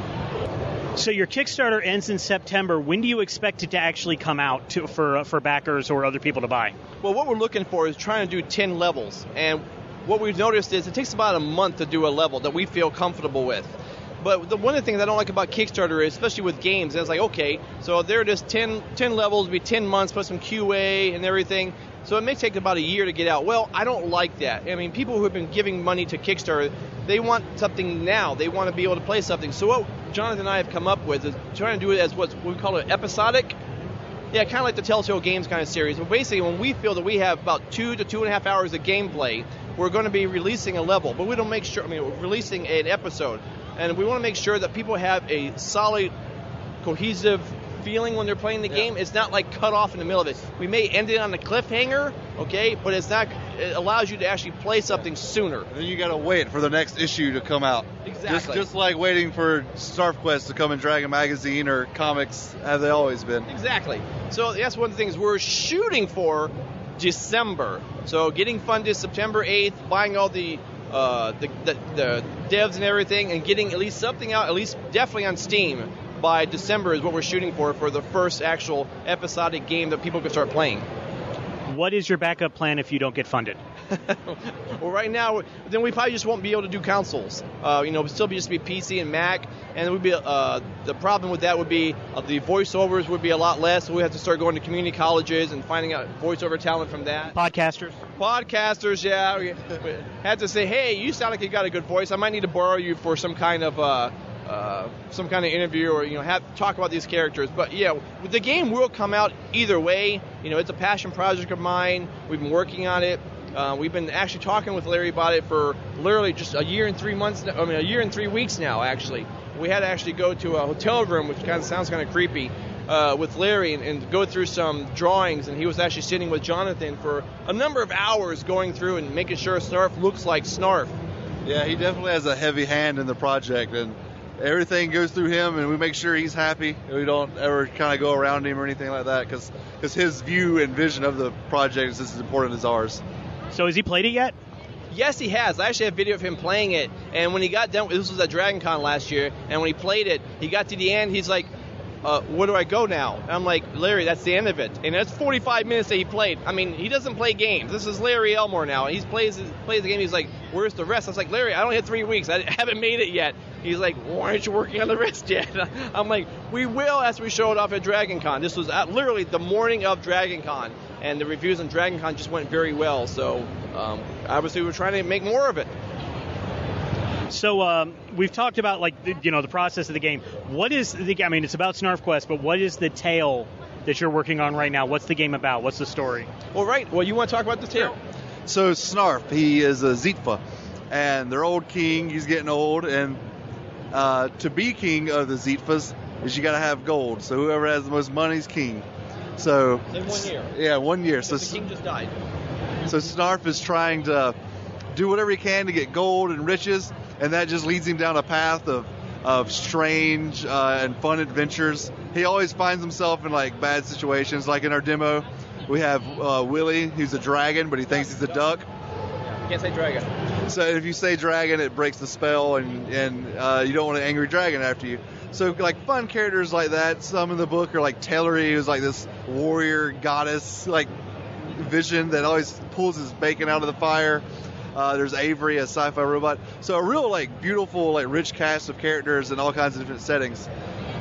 So your Kickstarter ends in September. When do you expect it to actually come out to, for uh, for backers or other people to buy? Well, what we're looking for is trying to do ten levels. And what we've noticed is it takes about a month to do a level that we feel comfortable with. But the, one of the things I don't like about Kickstarter is, especially with games, is like, okay, so there it is, ten, ten levels, it'll be ten months, plus some Q A and everything. So it may take about a year to get out. Well, I don't like that. I mean, people who have been giving money to Kickstarter, they want something now. They want to be able to play something. So what Jonathan and I have come up with is trying to do it as what we call it episodic. Yeah, kind of like the Telltale Games kind of series. But basically, when we feel that we have about two to two and a half hours of gameplay, we're going to be releasing a level. But we don't make sure, I mean, we're releasing an episode. And we want to make sure that people have a solid, cohesive feeling when they're playing the yeah. game. It's not like cut off in the middle of it. We may end it on a cliffhanger, okay, but it's not. It allows you to actually play something sooner. And then you got to wait for the next issue to come out. Exactly. Just, just like waiting for Snarf Quest to come in Dragon Magazine or comics, as they always been. Exactly. So that's one of the things we're shooting for December. So getting funded September eighth, buying all the uh, the, the the devs and everything, and getting at least something out, at least definitely on Steam by December is what we're shooting for for the first actual episodic game that people can start playing. What is your backup plan if you don't get funded? Well, right now, then we probably just won't be able to do consoles. Uh, you know, it'll still be just be P C and Mac, and it would be uh, the problem with that would be uh, the voiceovers would be a lot less. So we have to start going to community colleges and finding out voiceover talent from that. Podcasters. Podcasters, yeah. We, we had to say, hey, you sound like you got a good voice. I might need to borrow you for some kind of uh, uh, some kind of interview or you know have talk about these characters. But yeah, the game will come out either way. You know, it's a passion project of mine. We've been working on it. Uh, we've been actually talking with Larry about it for literally just a year and three months. I mean, a year and three weeks now. Actually, we had to actually go to a hotel room, which kind of sounds kind of creepy, uh, with Larry and, and go through some drawings. And he was actually sitting with Jonathan for a number of hours, going through and making sure Snarf looks like Snarf. Yeah, he definitely has a heavy hand in the project, and everything goes through him, and we make sure he's happy. We don't ever kind of go around him or anything like that, because his view and vision of the project is just as important as ours. So has he played it yet? Yes, he has. I actually have video of him playing it, and when he got done, this was at Dragon Con last year, and when he played it, he got to the end, he's like, uh, where do I go now? And I'm like, Larry, that's the end of it. And that's forty-five minutes that he played. I mean, he doesn't play games. This is Larry Elmore now. He plays plays the game. He's like, where's the rest? I was like, Larry, I only had three weeks. I haven't made it yet. He's like, why aren't you working on the rest yet? I'm like, we will as we show it off at Dragon Con. This was at literally the morning of Dragon Con, and the reviews on Dragon Con just went very well. So um, obviously we're trying to make more of it. So um, we've talked about, like, the, you know, the process of the game. What is the? I mean, it's about Snarf Quest, but what is the tale that you're working on right now? What's the game about? What's the story? Well, right. Well, you want to talk about the tale? So Snarf, he is a Zietva, and their old king, he's getting old, and uh, to be king of the Zietvas is you got to have gold. So whoever has the most money is king. So in one year. Yeah, one year. So the king just died. So Snarf is trying to do whatever he can to get gold and riches, and that just leads him down a path of of strange uh, and fun adventures. He always finds himself in like bad situations. Like in our demo, we have uh, Willie, who's a dragon, but he thinks he's a duck. You can't say dragon. So if you say dragon, it breaks the spell, and and uh, you don't want an angry dragon after you. So like fun characters like that. Some in the book are like Tellery, who's like this warrior goddess like vision that always pulls his bacon out of the fire. Uh, there's Avery, a sci-fi robot. So a real like beautiful, like rich cast of characters in all kinds of different settings.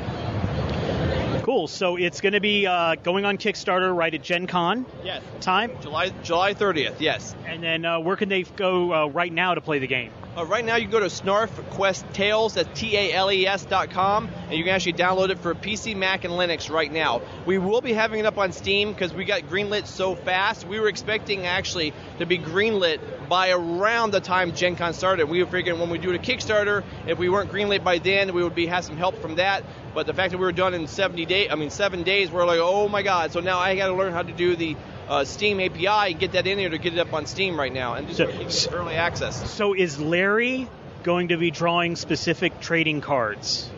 Cool. So it's going to be uh, going on Kickstarter right at Gen Con. Yes. Time? July July thirtieth. Yes. And then uh, where can they go uh, right now to play the game? Uh, right now, you can go to Snarf Quest Tales, that's T A L E S dot com, and you can actually download it for P C, Mac, and Linux right now. We will be having it up on Steam because we got greenlit so fast. We were expecting actually to be greenlit by around the time Gen Con started. We were figuring when we do a Kickstarter, if we weren't greenlit by then, we would be have some help from that. But the fact that we were done in seventy days, I mean seven days, we're like, oh my God! So now I got to learn how to do the Uh, Steam A P I, get that in there to get it up on Steam right now, and just so, early access. So is Larry going to be drawing specific trading cards?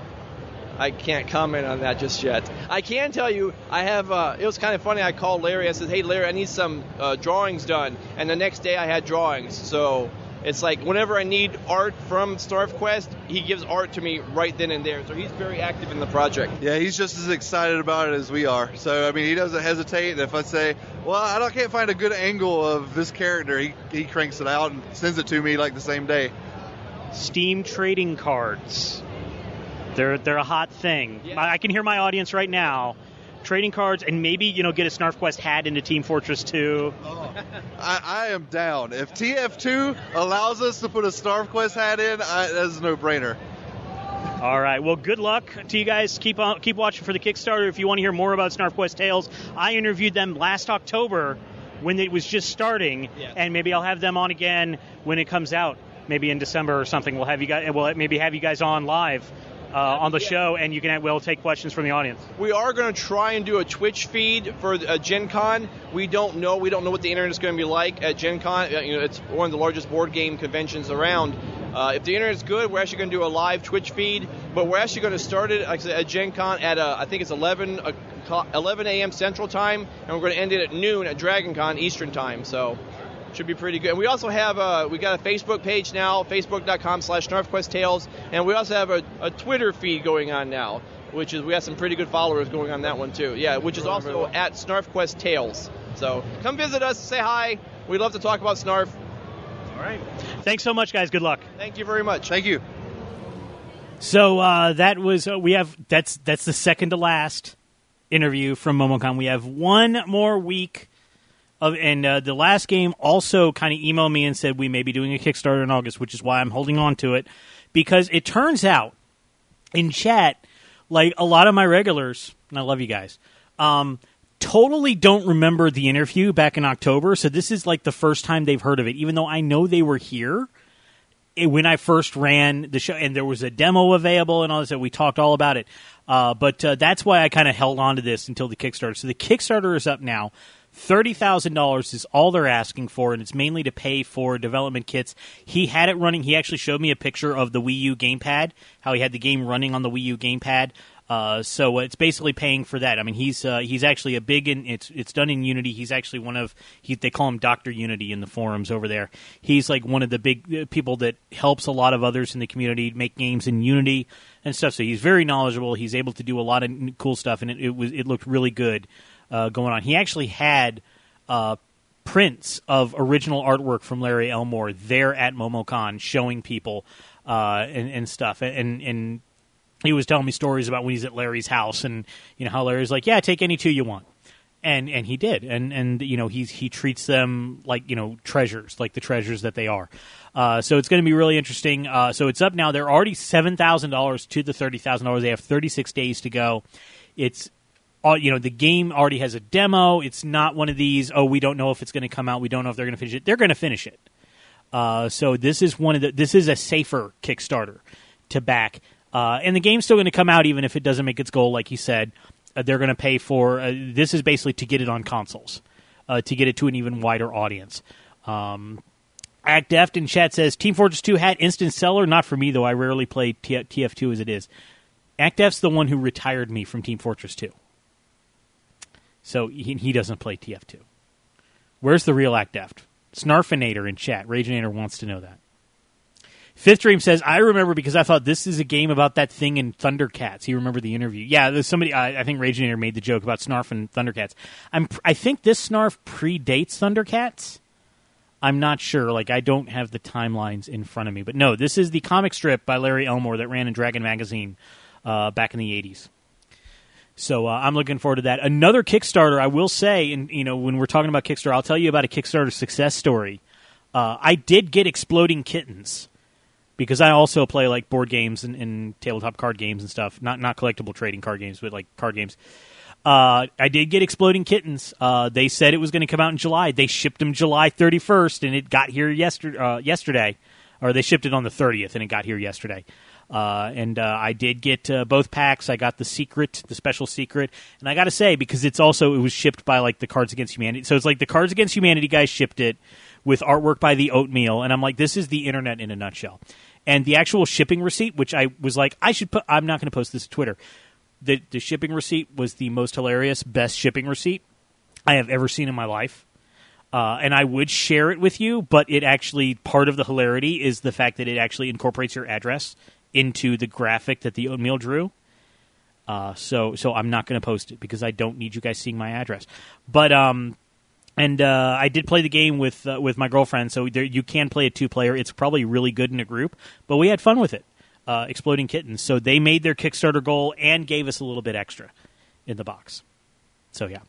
I can't comment on that just yet. I can tell you, I have, uh, it was kind of funny, I called Larry, I said, hey Larry, I need some uh, drawings done, and the next day I had drawings, so it's like whenever I need art from Snarf Quest, he gives art to me right then and there. So he's very active in the project. Yeah, he's just as excited about it as we are. So, I mean, he doesn't hesitate. And if I say, well, I don't, can't find a good angle of this character, he, he cranks it out and sends it to me like the same day. Steam trading cards. They're, they're a hot thing. Yeah. I can hear my audience right now. Trading cards, and maybe, you know, get a Snarf Quest hat into Team Fortress two. Oh, I, I am down. If T F two allows us to put a Snarf Quest hat in, I, that's a no-brainer. All right. Well, good luck to you guys. Keep on, keep watching for the Kickstarter if you want to hear more about Snarf Quest Tales. I interviewed them last October when it was just starting, yes. And maybe I'll have them on again when it comes out, maybe in December or something. We'll have you guys. We'll maybe have you guys on live. Uh, on the yeah. show, and you can we'll take questions from the audience. We are going to try and do a Twitch feed for uh, Gen Con. We don't know. We don't know what the internet is going to be like at Gen Con. Uh, you know, it's one of the largest board game conventions around. Uh, if the internet is good, we're actually going to do a live Twitch feed, but we're actually going to start it like I said, at Gen Con at uh, I think it's eleven a.m. Central Time, and we're going to end it at noon at Dragon Con Eastern Time. So. Should be pretty good. And we also have uh, we got a Facebook page now, facebook.com slash SnarfQuestTales, and we also have a, a Twitter feed going on now, which is we have some pretty good followers going on that one too. Yeah, which is also at SnarfQuestTales. So come visit us, say hi. We'd love to talk about Snarf. All right. Thanks so much, guys. Good luck. Thank you very much. Thank you. So uh, that was uh, we have that's that's the second to last interview from MomoCon. We have one more week. Of, and uh, the last game also kind of emailed me and said we may be doing a Kickstarter in August, which is why I'm holding on to it, because it turns out in chat, like a lot of my regulars, and I love you guys, um, totally don't remember the interview back in October. So this is like the first time they've heard of it, even though I know they were here it, when I first ran the show, and there was a demo available and all this. We talked all about it. Uh, but uh, that's why I kind of held on to this until the Kickstarter. So the Kickstarter is up now. thirty thousand dollars is all they're asking for, and it's mainly to pay for development kits. He had it running. He actually showed me a picture of the Wii U gamepad, how he had the game running on the Wii U gamepad. Uh, so it's basically paying for that. I mean, he's uh, he's actually a big in, it's it's done in Unity. He's actually one of he, they call him Doctor Unity in the forums over there. He's like one of the big people that helps a lot of others in the community make games in Unity and stuff. So he's very knowledgeable. He's able to do a lot of cool stuff, and it, it was it looked really good uh, going on. He actually had uh, prints of original artwork from Larry Elmore there at MomoCon, showing people uh, and, and stuff, and and. He was telling me stories about when he's at Larry's house, and you know how Larry's like, "Yeah, take any two you want," and and he did, and and you know he's he treats them like you know treasures, like the treasures that they are. Uh, so it's going to be really interesting. Uh, so it's up now. They're already seven thousand dollars to the thirty thousand dollars. They have thirty six days to go. It's all you know. The game already has a demo. It's not one of these. Oh, we don't know if it's going to come out. We don't know if they're going to finish it. They're going to finish it. Uh, so this is one of the. This is a safer Kickstarter to back. Uh, and the game's still going to come out even if it doesn't make its goal, like he said. Uh, they're going to pay for... Uh, this is basically to get it on consoles, uh, to get it to an even wider audience. Um, Act Deft in chat says, Team Fortress two had instant seller. Not for me, though. I rarely play T- T F two as it is. Act Deft's the one who retired me from Team Fortress two. So he, he doesn't play T F two. Where's the real Act Deft? Snarfinator in chat. Raginator wants to know that. Fifth Dream says, I remember because I thought this is a game about that thing in Thundercats. He remembered the interview. Yeah, there's somebody, I, I think Raginator made the joke about Snarf and Thundercats. I'm, I think this Snarf predates Thundercats. I'm not sure. Like, I don't have the timelines in front of me. But no, this is the comic strip by Larry Elmore that ran in Dragon Magazine uh, back in the eighties. So uh, I'm looking forward to that. Another Kickstarter, I will say, and you know, when we're talking about Kickstarter, I'll tell you about a Kickstarter success story. Uh, I did get Exploding Kittens. Because I also play like board games and, and tabletop card games and stuff. Not not collectible trading card games, but like card games. Uh, I did get Exploding Kittens. Uh, they said it was going to come out in July. They shipped them July thirty-first, and it got here yester- uh, yesterday. Or they shipped it on the thirtieth, and it got here yesterday. Uh, and uh, I did get uh, both packs. I got the secret, the special secret. And I got to say, because it's also, it was shipped by like the Cards Against Humanity. So it's like the Cards Against Humanity guys shipped it with artwork by the Oatmeal. And I'm like, this is the internet in a nutshell. And the actual shipping receipt, which I was like, I should put, I'm not going to post this to Twitter. The, the shipping receipt was the most hilarious, best shipping receipt I have ever seen in my life. Uh, and I would share it with you, but it actually, part of the hilarity is the fact that it actually incorporates your address into the graphic that the Oatmeal drew. Uh, so, so I'm not going to post it because I don't need you guys seeing my address. But, um... And uh, I did play the game with uh, with my girlfriend, so there, you can play a two-player. It's probably really good in a group, but we had fun with it, uh, Exploding Kittens. So they made their Kickstarter goal and gave us a little bit extra in the box. So, yeah.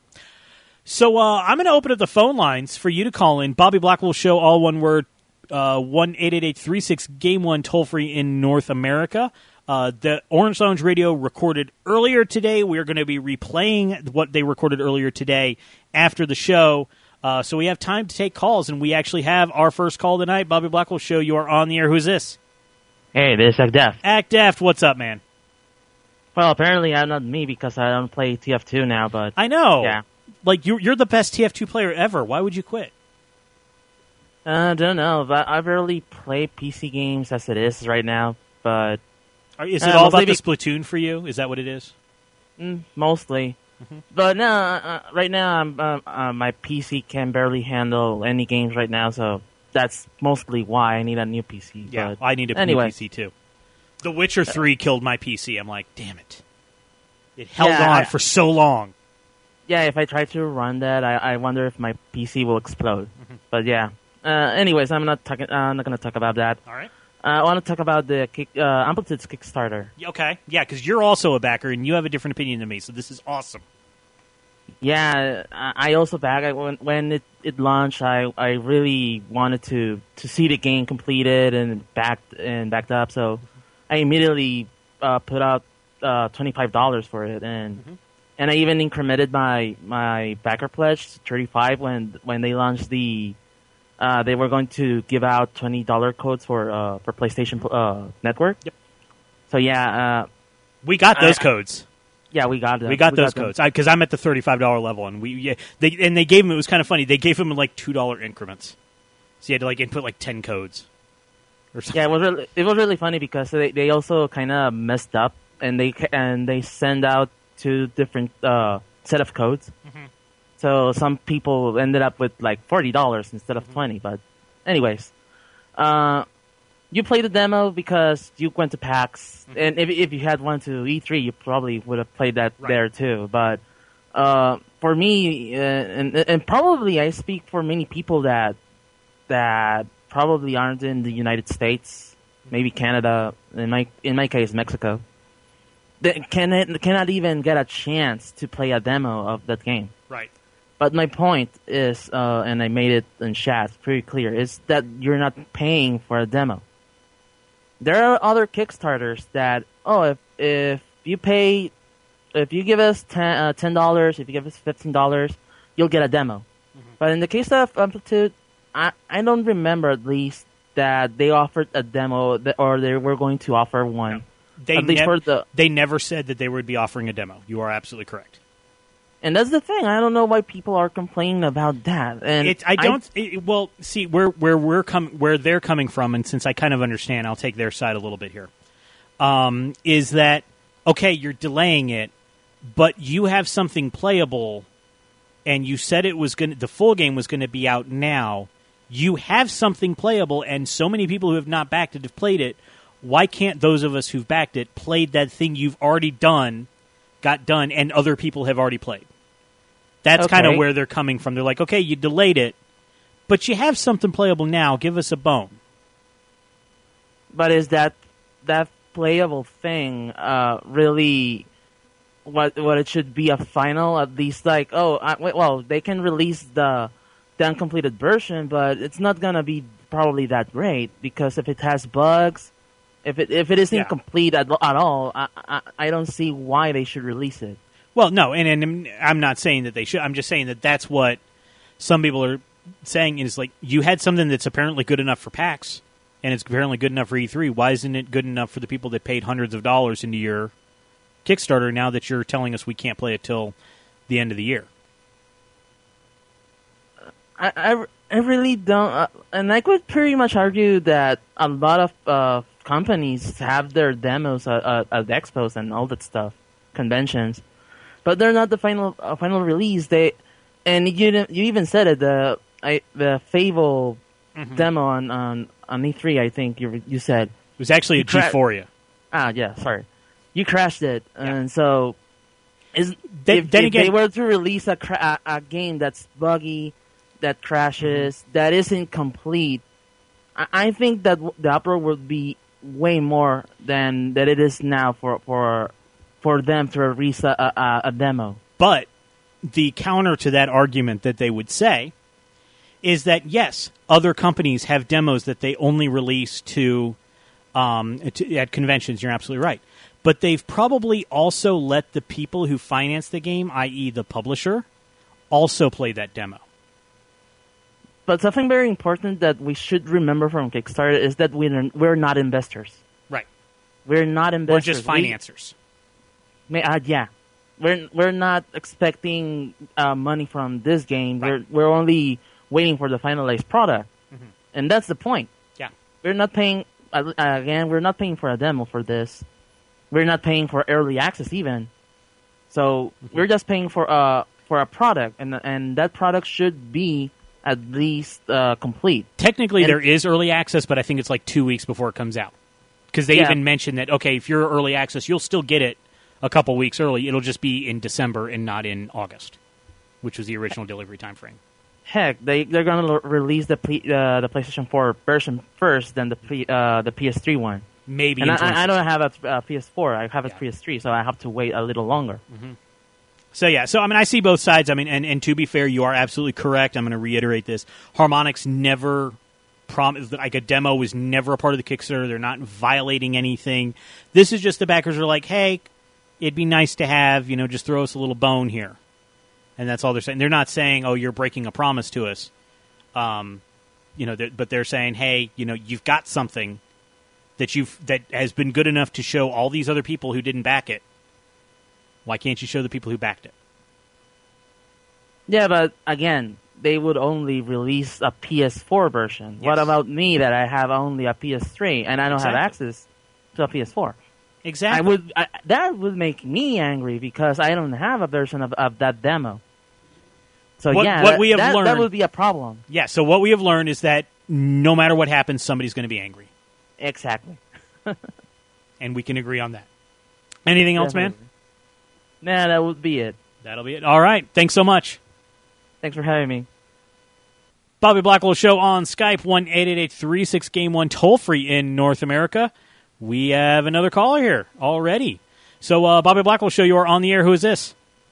So uh, I'm going to open up the phone lines for you to call in. Bobby Blackwell Show, all one word, uh, one eight eight eight three six game one toll-free in North America. Uh, the Orange Lounge Radio recorded earlier today. We are going to be replaying what they recorded earlier today after the show. Uh, so we have time to take calls, and we actually have our first call tonight. Bobby Blackwell Show, you are on the air. Who's this? Hey, this is Act Deft. Act Deft, what's up, man? Well, apparently I'm not me because I don't play T F two now, but... I know. Yeah. Like, you're, you're the best T F two player ever. Why would you quit? I uh, don't know, but I barely play P C games as it is right now, but... Is it uh, all about the be- Splatoon for you? Is that what it is? Mm, mostly. Mm-hmm. But no, uh, right now I'm, uh, uh, my P C can barely handle any games right now, so that's mostly why I need a new P C. Yeah, but I need a anyway. new P C too. The Witcher three killed my P C. I'm like, damn it. It held yeah, on I, for so long. Yeah, if I try to run that, I, I wonder if my P C will explode. Mm-hmm. But yeah. Uh, anyways, I'm not talking. Uh, I'm not going to talk about that. All right. Uh, I want to talk about the kick, uh, Amplitude's Kickstarter. Okay, yeah, because you're also a backer, and you have a different opinion than me, so this is awesome. Yeah, I also back. I, when when it, it launched, I, I really wanted to, to see the game completed and backed and backed up, so I immediately uh, put out uh, twenty-five dollars for it, and Mm-hmm. and I even incremented my my backer pledge to thirty-five when when they launched the. Uh, they were going to give out twenty dollar codes for uh, for PlayStation uh, Network. Yep. So yeah, uh, We got those I- codes. yeah, we got them. We got those them. codes because I'm at the thirty-five dollar level, and we yeah, they and they gave them. It was kind of funny. They gave them like two dollar increments, so you had to like input like ten codes or something. Yeah, it was really, it was really funny because they they also kind of messed up and they ca- and they send out two different uh, set of codes. Mm-hmm. So some people ended up with like forty dollars instead of Mm-hmm. twenty. But anyways, uh, you played the demo because you went to PAX, Mm-hmm. and if if you had went to E three, you probably would have played that Right. there too. But uh, for me, uh, and and probably I speak for many people that that probably aren't in the United States, maybe Canada, in my in my case Mexico, that can cannot even get a chance to play a demo of that game. Right. But my point is, uh, and I made it in chat pretty clear, is that you're not paying for a demo. There are other Kickstarters that, oh, if if you pay, if you give us ten uh, ten dollars, if you give us fifteen dollars, you'll get a demo. But in the case of Amplitude, I I don't remember at least that they offered a demo that, or they were going to offer one. They At least nev- for the- they never said that they would be offering a demo. You are absolutely correct. And that's the thing. I don't know why people are complaining about that. And It, I don't. it, well, see where where we're com- where they're coming from, and since I kind of understand, I'll take their side a little bit here. Um, is that okay? You're delaying it, but you have something playable, and you said it was going. The full game was going to be out now. You have something playable, and so many people who have not backed it have played it. Why can't those of us who've backed it played that thing you've already done? Got done, and other people have already played. That's Okay. kind of where they're coming from. They're like, okay, you delayed it, but you have something playable now. Give us a bone. But is that that playable thing uh, really what what it should be a final? At least, like, oh, I, well, they can release the the uncompleted version, but it's not gonna be probably that great because if it has bugs, if it if it isn't Yeah. complete at, at all, I, I I don't see why they should release it. Well, no, and, and I'm not saying that they should. I'm just saying that that's what some people are saying is like, you had something that's apparently good enough for PAX, and it's apparently good enough for E three. Why isn't it good enough for the people that paid hundreds of dollars into your Kickstarter now that you're telling us we can't play it till the end of the year? I, I, I really don't, uh, and I could pretty much argue that a lot of uh, companies have their demos at, at, at expos and all that stuff, conventions, but they're not the final uh, final release. They, and you didn't- you even said it, the I, the Fable Mm-hmm. demo on, on on E three. I think you you said. It was actually a Cra- G-Phoria. Ah, yeah, sorry, you crashed it, and so is Then- if, then if again- they were to release a, cra- a a game that's buggy, that crashes, that isn't complete, I, I think that w- the uproar would be way more than that it is now for for for them to release a, a, a demo. But the counter to that argument that they would say is that, yes, other companies have demos that they only release to, um, to at conventions. You're absolutely right. But they've probably also let the people who finance the game, that is the publisher, also play that demo. But something very important that we should remember from Kickstarter is that we're we're not investors. Right. We're not Or investors. just financiers. We, uh, yeah, we're we're not expecting uh, money from this game. Right. We're we're only waiting for the finalized product, and that's the point. Yeah. We're not paying uh, again. We're not paying for a demo for this. We're not paying for early access even. So we're just paying for uh for a product, and and that product should be at least uh, complete. Technically, And- there is early access, but I think it's like two weeks before it comes out. Because they Yeah. even mentioned that, okay, if you're early access, you'll still get it a couple weeks early. It'll just be in December and not in August, which was the original delivery time frame. Heck, they they're gonna l- release the P, uh, the PlayStation four version first, then the P, uh, the P S three one. Maybe And in I, I twenty-six. don't have a uh, P S four. I have a Yeah. P S three, so I have to wait a little longer. So, yeah, so, I mean, I see both sides. I mean, and, and to be fair, you are absolutely correct. I'm going to reiterate this. Harmonix never prom like a demo was never a part of the Kickstarter. They're not violating anything. This is just the backers are like, hey, it'd be nice to have, you know, just throw us a little bone here. And that's all they're saying. They're not saying, oh, you're breaking a promise to us. Um, you know, they're, but they're saying, hey, you know, you've got something that you've that has been good enough to show all these other people who didn't back it. Why can't you show the people who backed it? Yeah, but again, they would only release a P S four version. Yes. What about me that I have only a P S three and I don't Exactly. have access to a P S four? Exactly. I would I, that would make me angry because I don't have a version of, of that demo. So What- yeah, what that, we have that, learned- that would be a problem. Yeah, so what we have learned is that no matter what happens, somebody's going to be angry. Exactly. And we can agree on that. Anything else, man? Definitely. Nah, that would be it. That'll be it. All right. Thanks so much. Thanks for having me. Bobby Blackwell Show on Skype, one eight eight eight three six game one, toll-free in North America. We have another caller here already. So, uh, Bobby Blackwell Show, you are on the air. Who is this?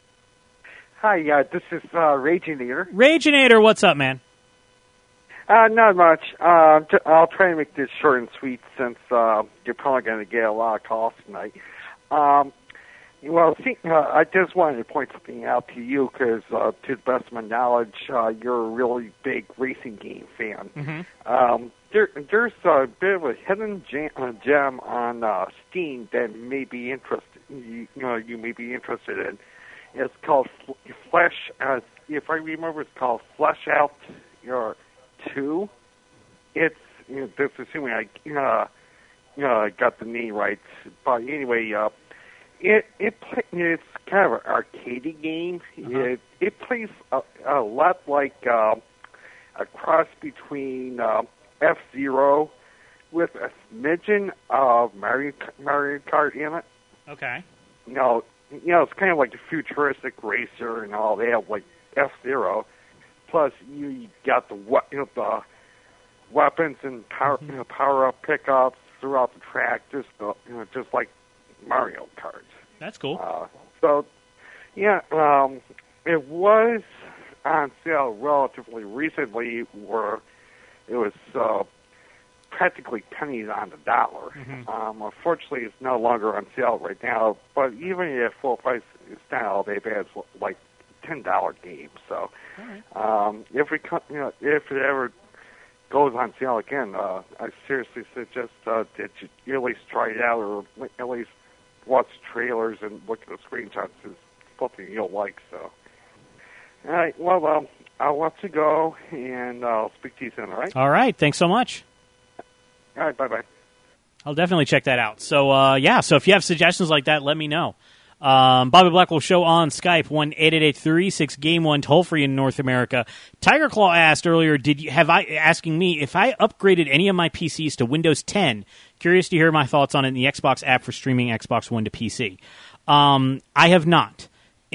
Hi, uh, this is uh, Raginator. Raginator, what's up, man? Uh, not much. Uh, t- I'll try to make this short and sweet since uh, you're probably going to get a lot of calls tonight. Um, well, see, uh, I just wanted to point something out to you because, uh, to the best of my knowledge, uh, you're a really big racing game fan. Mm-hmm. Um, there, there's a bit of a hidden gem, uh, gem on uh, Steam that may be interested. You, you know, you may be interested in. It's called Flesh. Uh, if I remember, it's called Flesh Out Your Two. It's you know, just assuming I uh, you know, I got the name right. But anyway, uh, it it play, it's kind of an arcadey game. Uh-huh. It it plays a, a lot like uh, a cross between uh, F-Zero with a smidgen of Mario Mario Kart in it. Okay. You know, you know, it's kind of like a futuristic racer and all. They have like F-Zero. Plus, you got the we- you know the weapons and power you know, power up pickups throughout the track, just uh, you know, just like Mario Kart. That's cool. Uh, so, yeah, um, it was on sale relatively recently, where it was uh, practically pennies on the dollar. Mm-hmm. Um, unfortunately, it's no longer on sale right now. But even if full price is now, they've had like ten dollar games. So, right. um, if we, co- you know, if it ever goes on sale again, uh, I seriously suggest uh, that you at least try it out, or at least watch trailers and look at the screenshots. It's something you'll like. So, all right. Well, um, I'll let you go, and I'll speak to you soon. All right. All right. Thanks so much. All right. Bye bye. I'll definitely check that out. So, uh, yeah, so if you have suggestions like that, let me know. Um, Bobby Blackwell Show on Skype, one eight eight eight three six game one, toll-free in North America. Tiger Claw asked earlier, did you have I asking me if I upgraded any of my P Cs to Windows ten. Curious to hear my thoughts on it in the Xbox app for streaming Xbox One to P C. Um, I have not.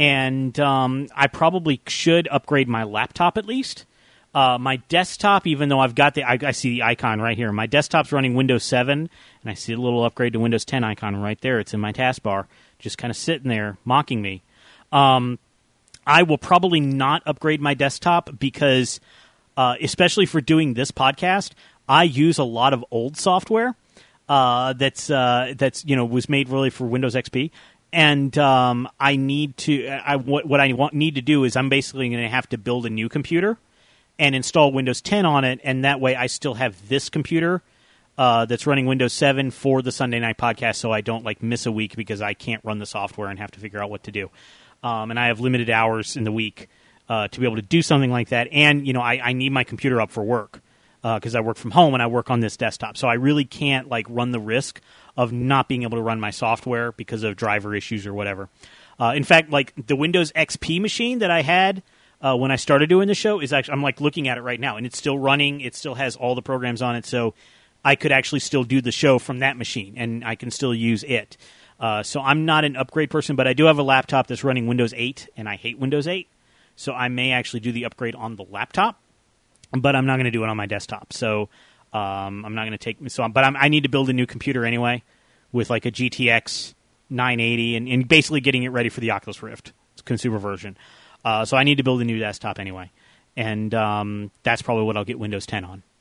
And um, I probably should upgrade my laptop at least. Uh, my desktop, even though I've got the, I, I see the icon right here. My desktop's running Windows seven, and I see a little upgrade to Windows ten icon right there. It's in my taskbar, just kind of sitting there mocking me. Um, I will probably not upgrade my desktop because, uh, especially for doing this podcast, I use a lot of old software uh, that's uh, that's you know was made really for Windows X P. And um, I need to. I what, what I want, need to do is I'm basically going to have to build a new computer and install Windows ten on it, and that way I still have this computer uh, that's running Windows seven for the Sunday Night Podcast, so I don't like miss a week because I can't run the software and have to figure out what to do. Um, and I have limited hours in the week uh, to be able to do something like that. And you know, I, I need my computer up for work because uh, I work from home and I work on this desktop, so I really can't like run the risk of not being able to run my software because of driver issues or whatever. Uh, in fact, like the Windows X P machine that I had uh, when I started doing the show is actually, I'm like looking at it right now, and it's still running. It still has all the programs on it, so I could actually still do the show from that machine, and I can still use it. Uh, so I'm not an upgrade person, but I do have a laptop that's running Windows eight, and I hate Windows eight, so I may actually do the upgrade on the laptop, but I'm not going to do it on my desktop. So um, I'm not going to take so, but I'm, I need to build a new computer anyway with like a G T X nine eighty, and, and basically getting it ready for the Oculus Rift consumer version. Uh, so I need to build a new desktop anyway, and um, that's probably what I'll get Windows ten on.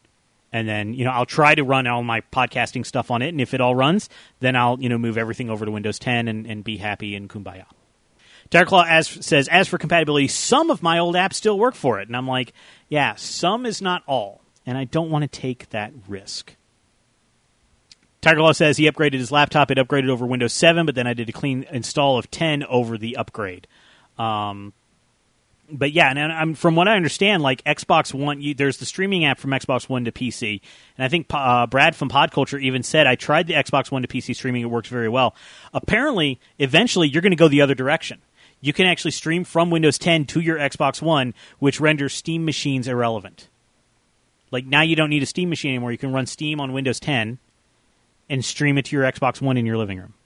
And then, you know, I'll try to run all my podcasting stuff on it, and if it all runs, then I'll, you know, move everything over to Windows ten and, and be happy and kumbaya. Tireclaw as, says, as for compatibility, some of my old apps still work for it. And I'm like, yeah, some is not all, and I don't want to take that risk. Tigerclaw says he upgraded his laptop. It upgraded over Windows seven, but then I did a clean install of ten over the upgrade. Um, but yeah, and I'm, from what I understand, like Xbox One, you, there's the streaming app from Xbox One to P C. And I think uh, Brad from Podculture even said, I tried the Xbox One to P C streaming. It works very well. Apparently, eventually, you're going to go the other direction. You can actually stream from Windows ten to your Xbox One, which renders Steam machines irrelevant. Like, now you don't need a Steam machine anymore. You can run Steam on Windows ten and stream it to your Xbox One in your living room.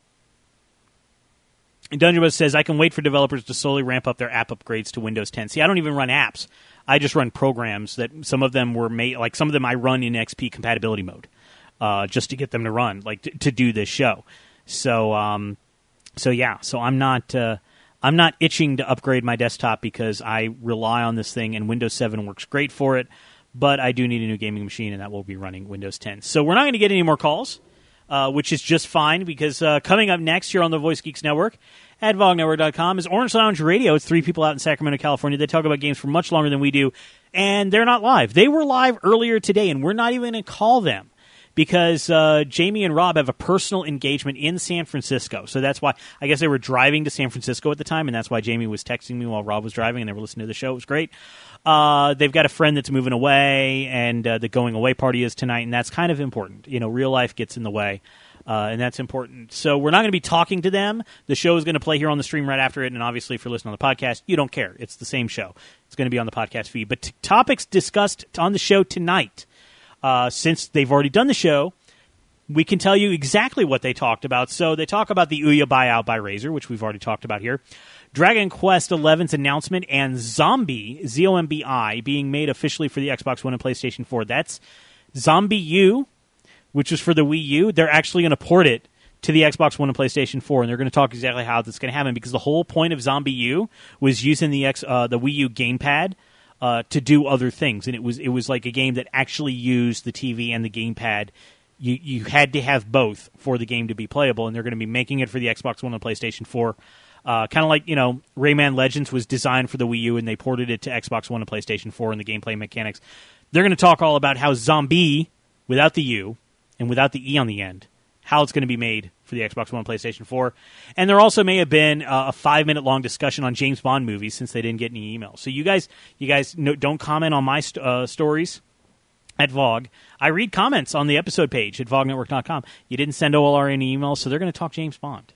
And Dungeon Buzz says, I can wait for developers to slowly ramp up their app upgrades to Windows ten. See, I don't even run apps. I just run programs that some of them were made, like some of them I run in X P compatibility mode, uh, just to get them to run, like to, to do this show. So, um, so yeah, so I'm not, uh, I'm not itching to upgrade my desktop because I rely on this thing, and Windows seven works great for it. But I do need a new gaming machine, and that will be running Windows ten. So we're not going to get any more calls, uh, which is just fine, because uh, coming up next here on the Voice Geeks Network at vog network dot com is Orange Lounge Radio. It's three people out in Sacramento, California. They talk about games for much longer than we do, and they're not live. They were live earlier today, and we're not even going to call them because uh, Jamie and Rob have a personal engagement in San Francisco. So that's why, I guess they were driving to San Francisco at the time, and that's why Jamie was texting me while Rob was driving, and they were listening to the show. It was great. Uh, they've got a friend that's moving away, and uh, the going away party is tonight, and that's kind of important. You know, real life gets in the way, uh, and that's important. So we're not going to be talking to them. The show is going to play here on the stream right after it, and obviously if you're listening on the podcast, you don't care. It's the same show. It's going to be on the podcast feed. But t- topics discussed on the show tonight, uh, since they've already done the show, we can tell you exactly what they talked about. So they talk about the Ouya buyout by Razer, which we've already talked about here. Dragon Quest eleven's announcement, and Zombie, Z O M B I, being made officially for the Xbox One and PlayStation four. That's Zombie U, which is for the Wii U. They're actually going to port it to the Xbox One and PlayStation four, and they're going to talk exactly how that's going to happen, because the whole point of Zombie U was using the X, uh, the Wii U gamepad uh, to do other things, and it was it was like a game that actually used the T V and the gamepad. You you had to have both for the game to be playable, and they're going to be making it for the Xbox One and PlayStation four. Uh, kind of like, you know, Rayman Legends was designed for the Wii U, and they ported it to Xbox One and PlayStation four and the gameplay mechanics. They're going to talk all about how Zombie, without the U and without the E on the end, how it's going to be made for the Xbox One and PlayStation four. And there also may have been uh, a five-minute long discussion on James Bond movies, since they didn't get any emails. So you guys, you guys no, don't comment on my st- uh, stories at VOG. I read comments on the episode page at vog network dot com. You didn't send O L R any emails, so they're going to talk James Bond.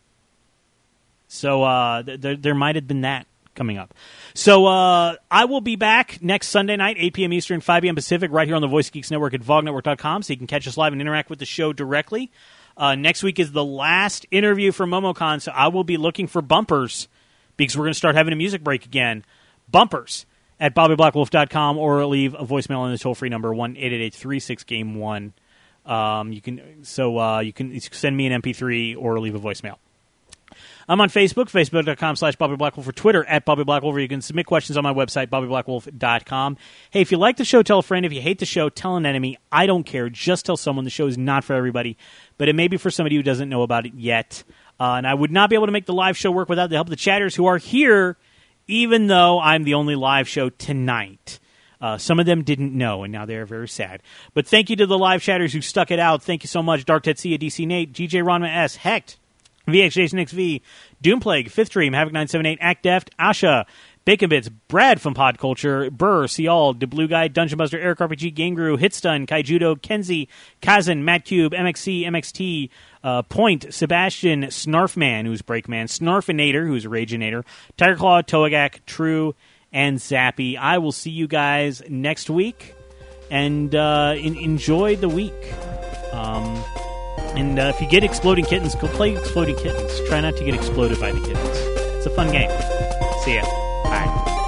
So uh, th- there, there might have been that coming up. So uh, I will be back next Sunday night, eight p.m. Eastern, five p.m. Pacific, right here on the Voice Geeks Network at vog network dot com, so you can catch us live and interact with the show directly. Uh, next week is the last interview for MomoCon, so I will be looking for bumpers, because we're going to start having a music break again. Bumpers at bobby black wolf dot com, or leave a voicemail on the toll-free number one eight eight eight three six game one. Um, you can so uh, you can send me an M P three or leave a voicemail. I'm on Facebook, facebook dot com slash Bobby Blackwolf, or Twitter at Bobby Blackwolf, or you can submit questions on my website, bobby black wolf dot com. Hey, if you like the show, tell a friend. If you hate the show, tell an enemy. I don't care. Just tell someone. The show is not for everybody, but it may be for somebody who doesn't know about it yet. Uh, and I would not be able to make the live show work without the help of the chatters who are here, even though I'm the only live show tonight. Uh, some of them didn't know, and now they're very sad. But thank you to the live chatters who stuck it out. Thank you so much. Dark Tetsia, D C Nate, G J Ronma S, Hecht, V X Jason X V, Doomplague, Fifth Dream, Havoc nine seven eight, Act Deft, Asha, Bacon Bits, Brad from Podculture, Burr, Cial, The Blue Guy, Dungeon Buster, Eric R P G, Game Guru, Hitstun, Kaijudo, Kenzie, Kazan, Matt Cube, M X C, M X T, uh, Point, Sebastian, Snarfman, who's Breakman, Snarfinator, who's Rageinator, Tiger Claw, Toagak, True, and Zappy. I will see you guys next week, and uh, in- enjoy the week. Um... And uh, if you get Exploding Kittens, go play Exploding Kittens. Try not to get exploded by the kittens. It's a fun game. See ya. Bye.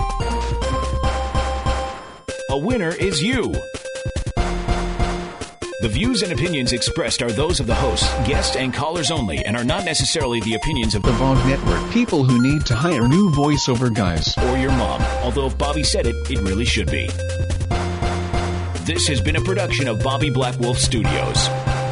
A winner is you. The views and opinions expressed are those of the host, guests, and callers only, and are not necessarily the opinions of the VOG Network. People who need to hire new voiceover guys. Or your mom. Although if Bobby said it, it really should be. This has been a production of Bobby Black Wolf Studios.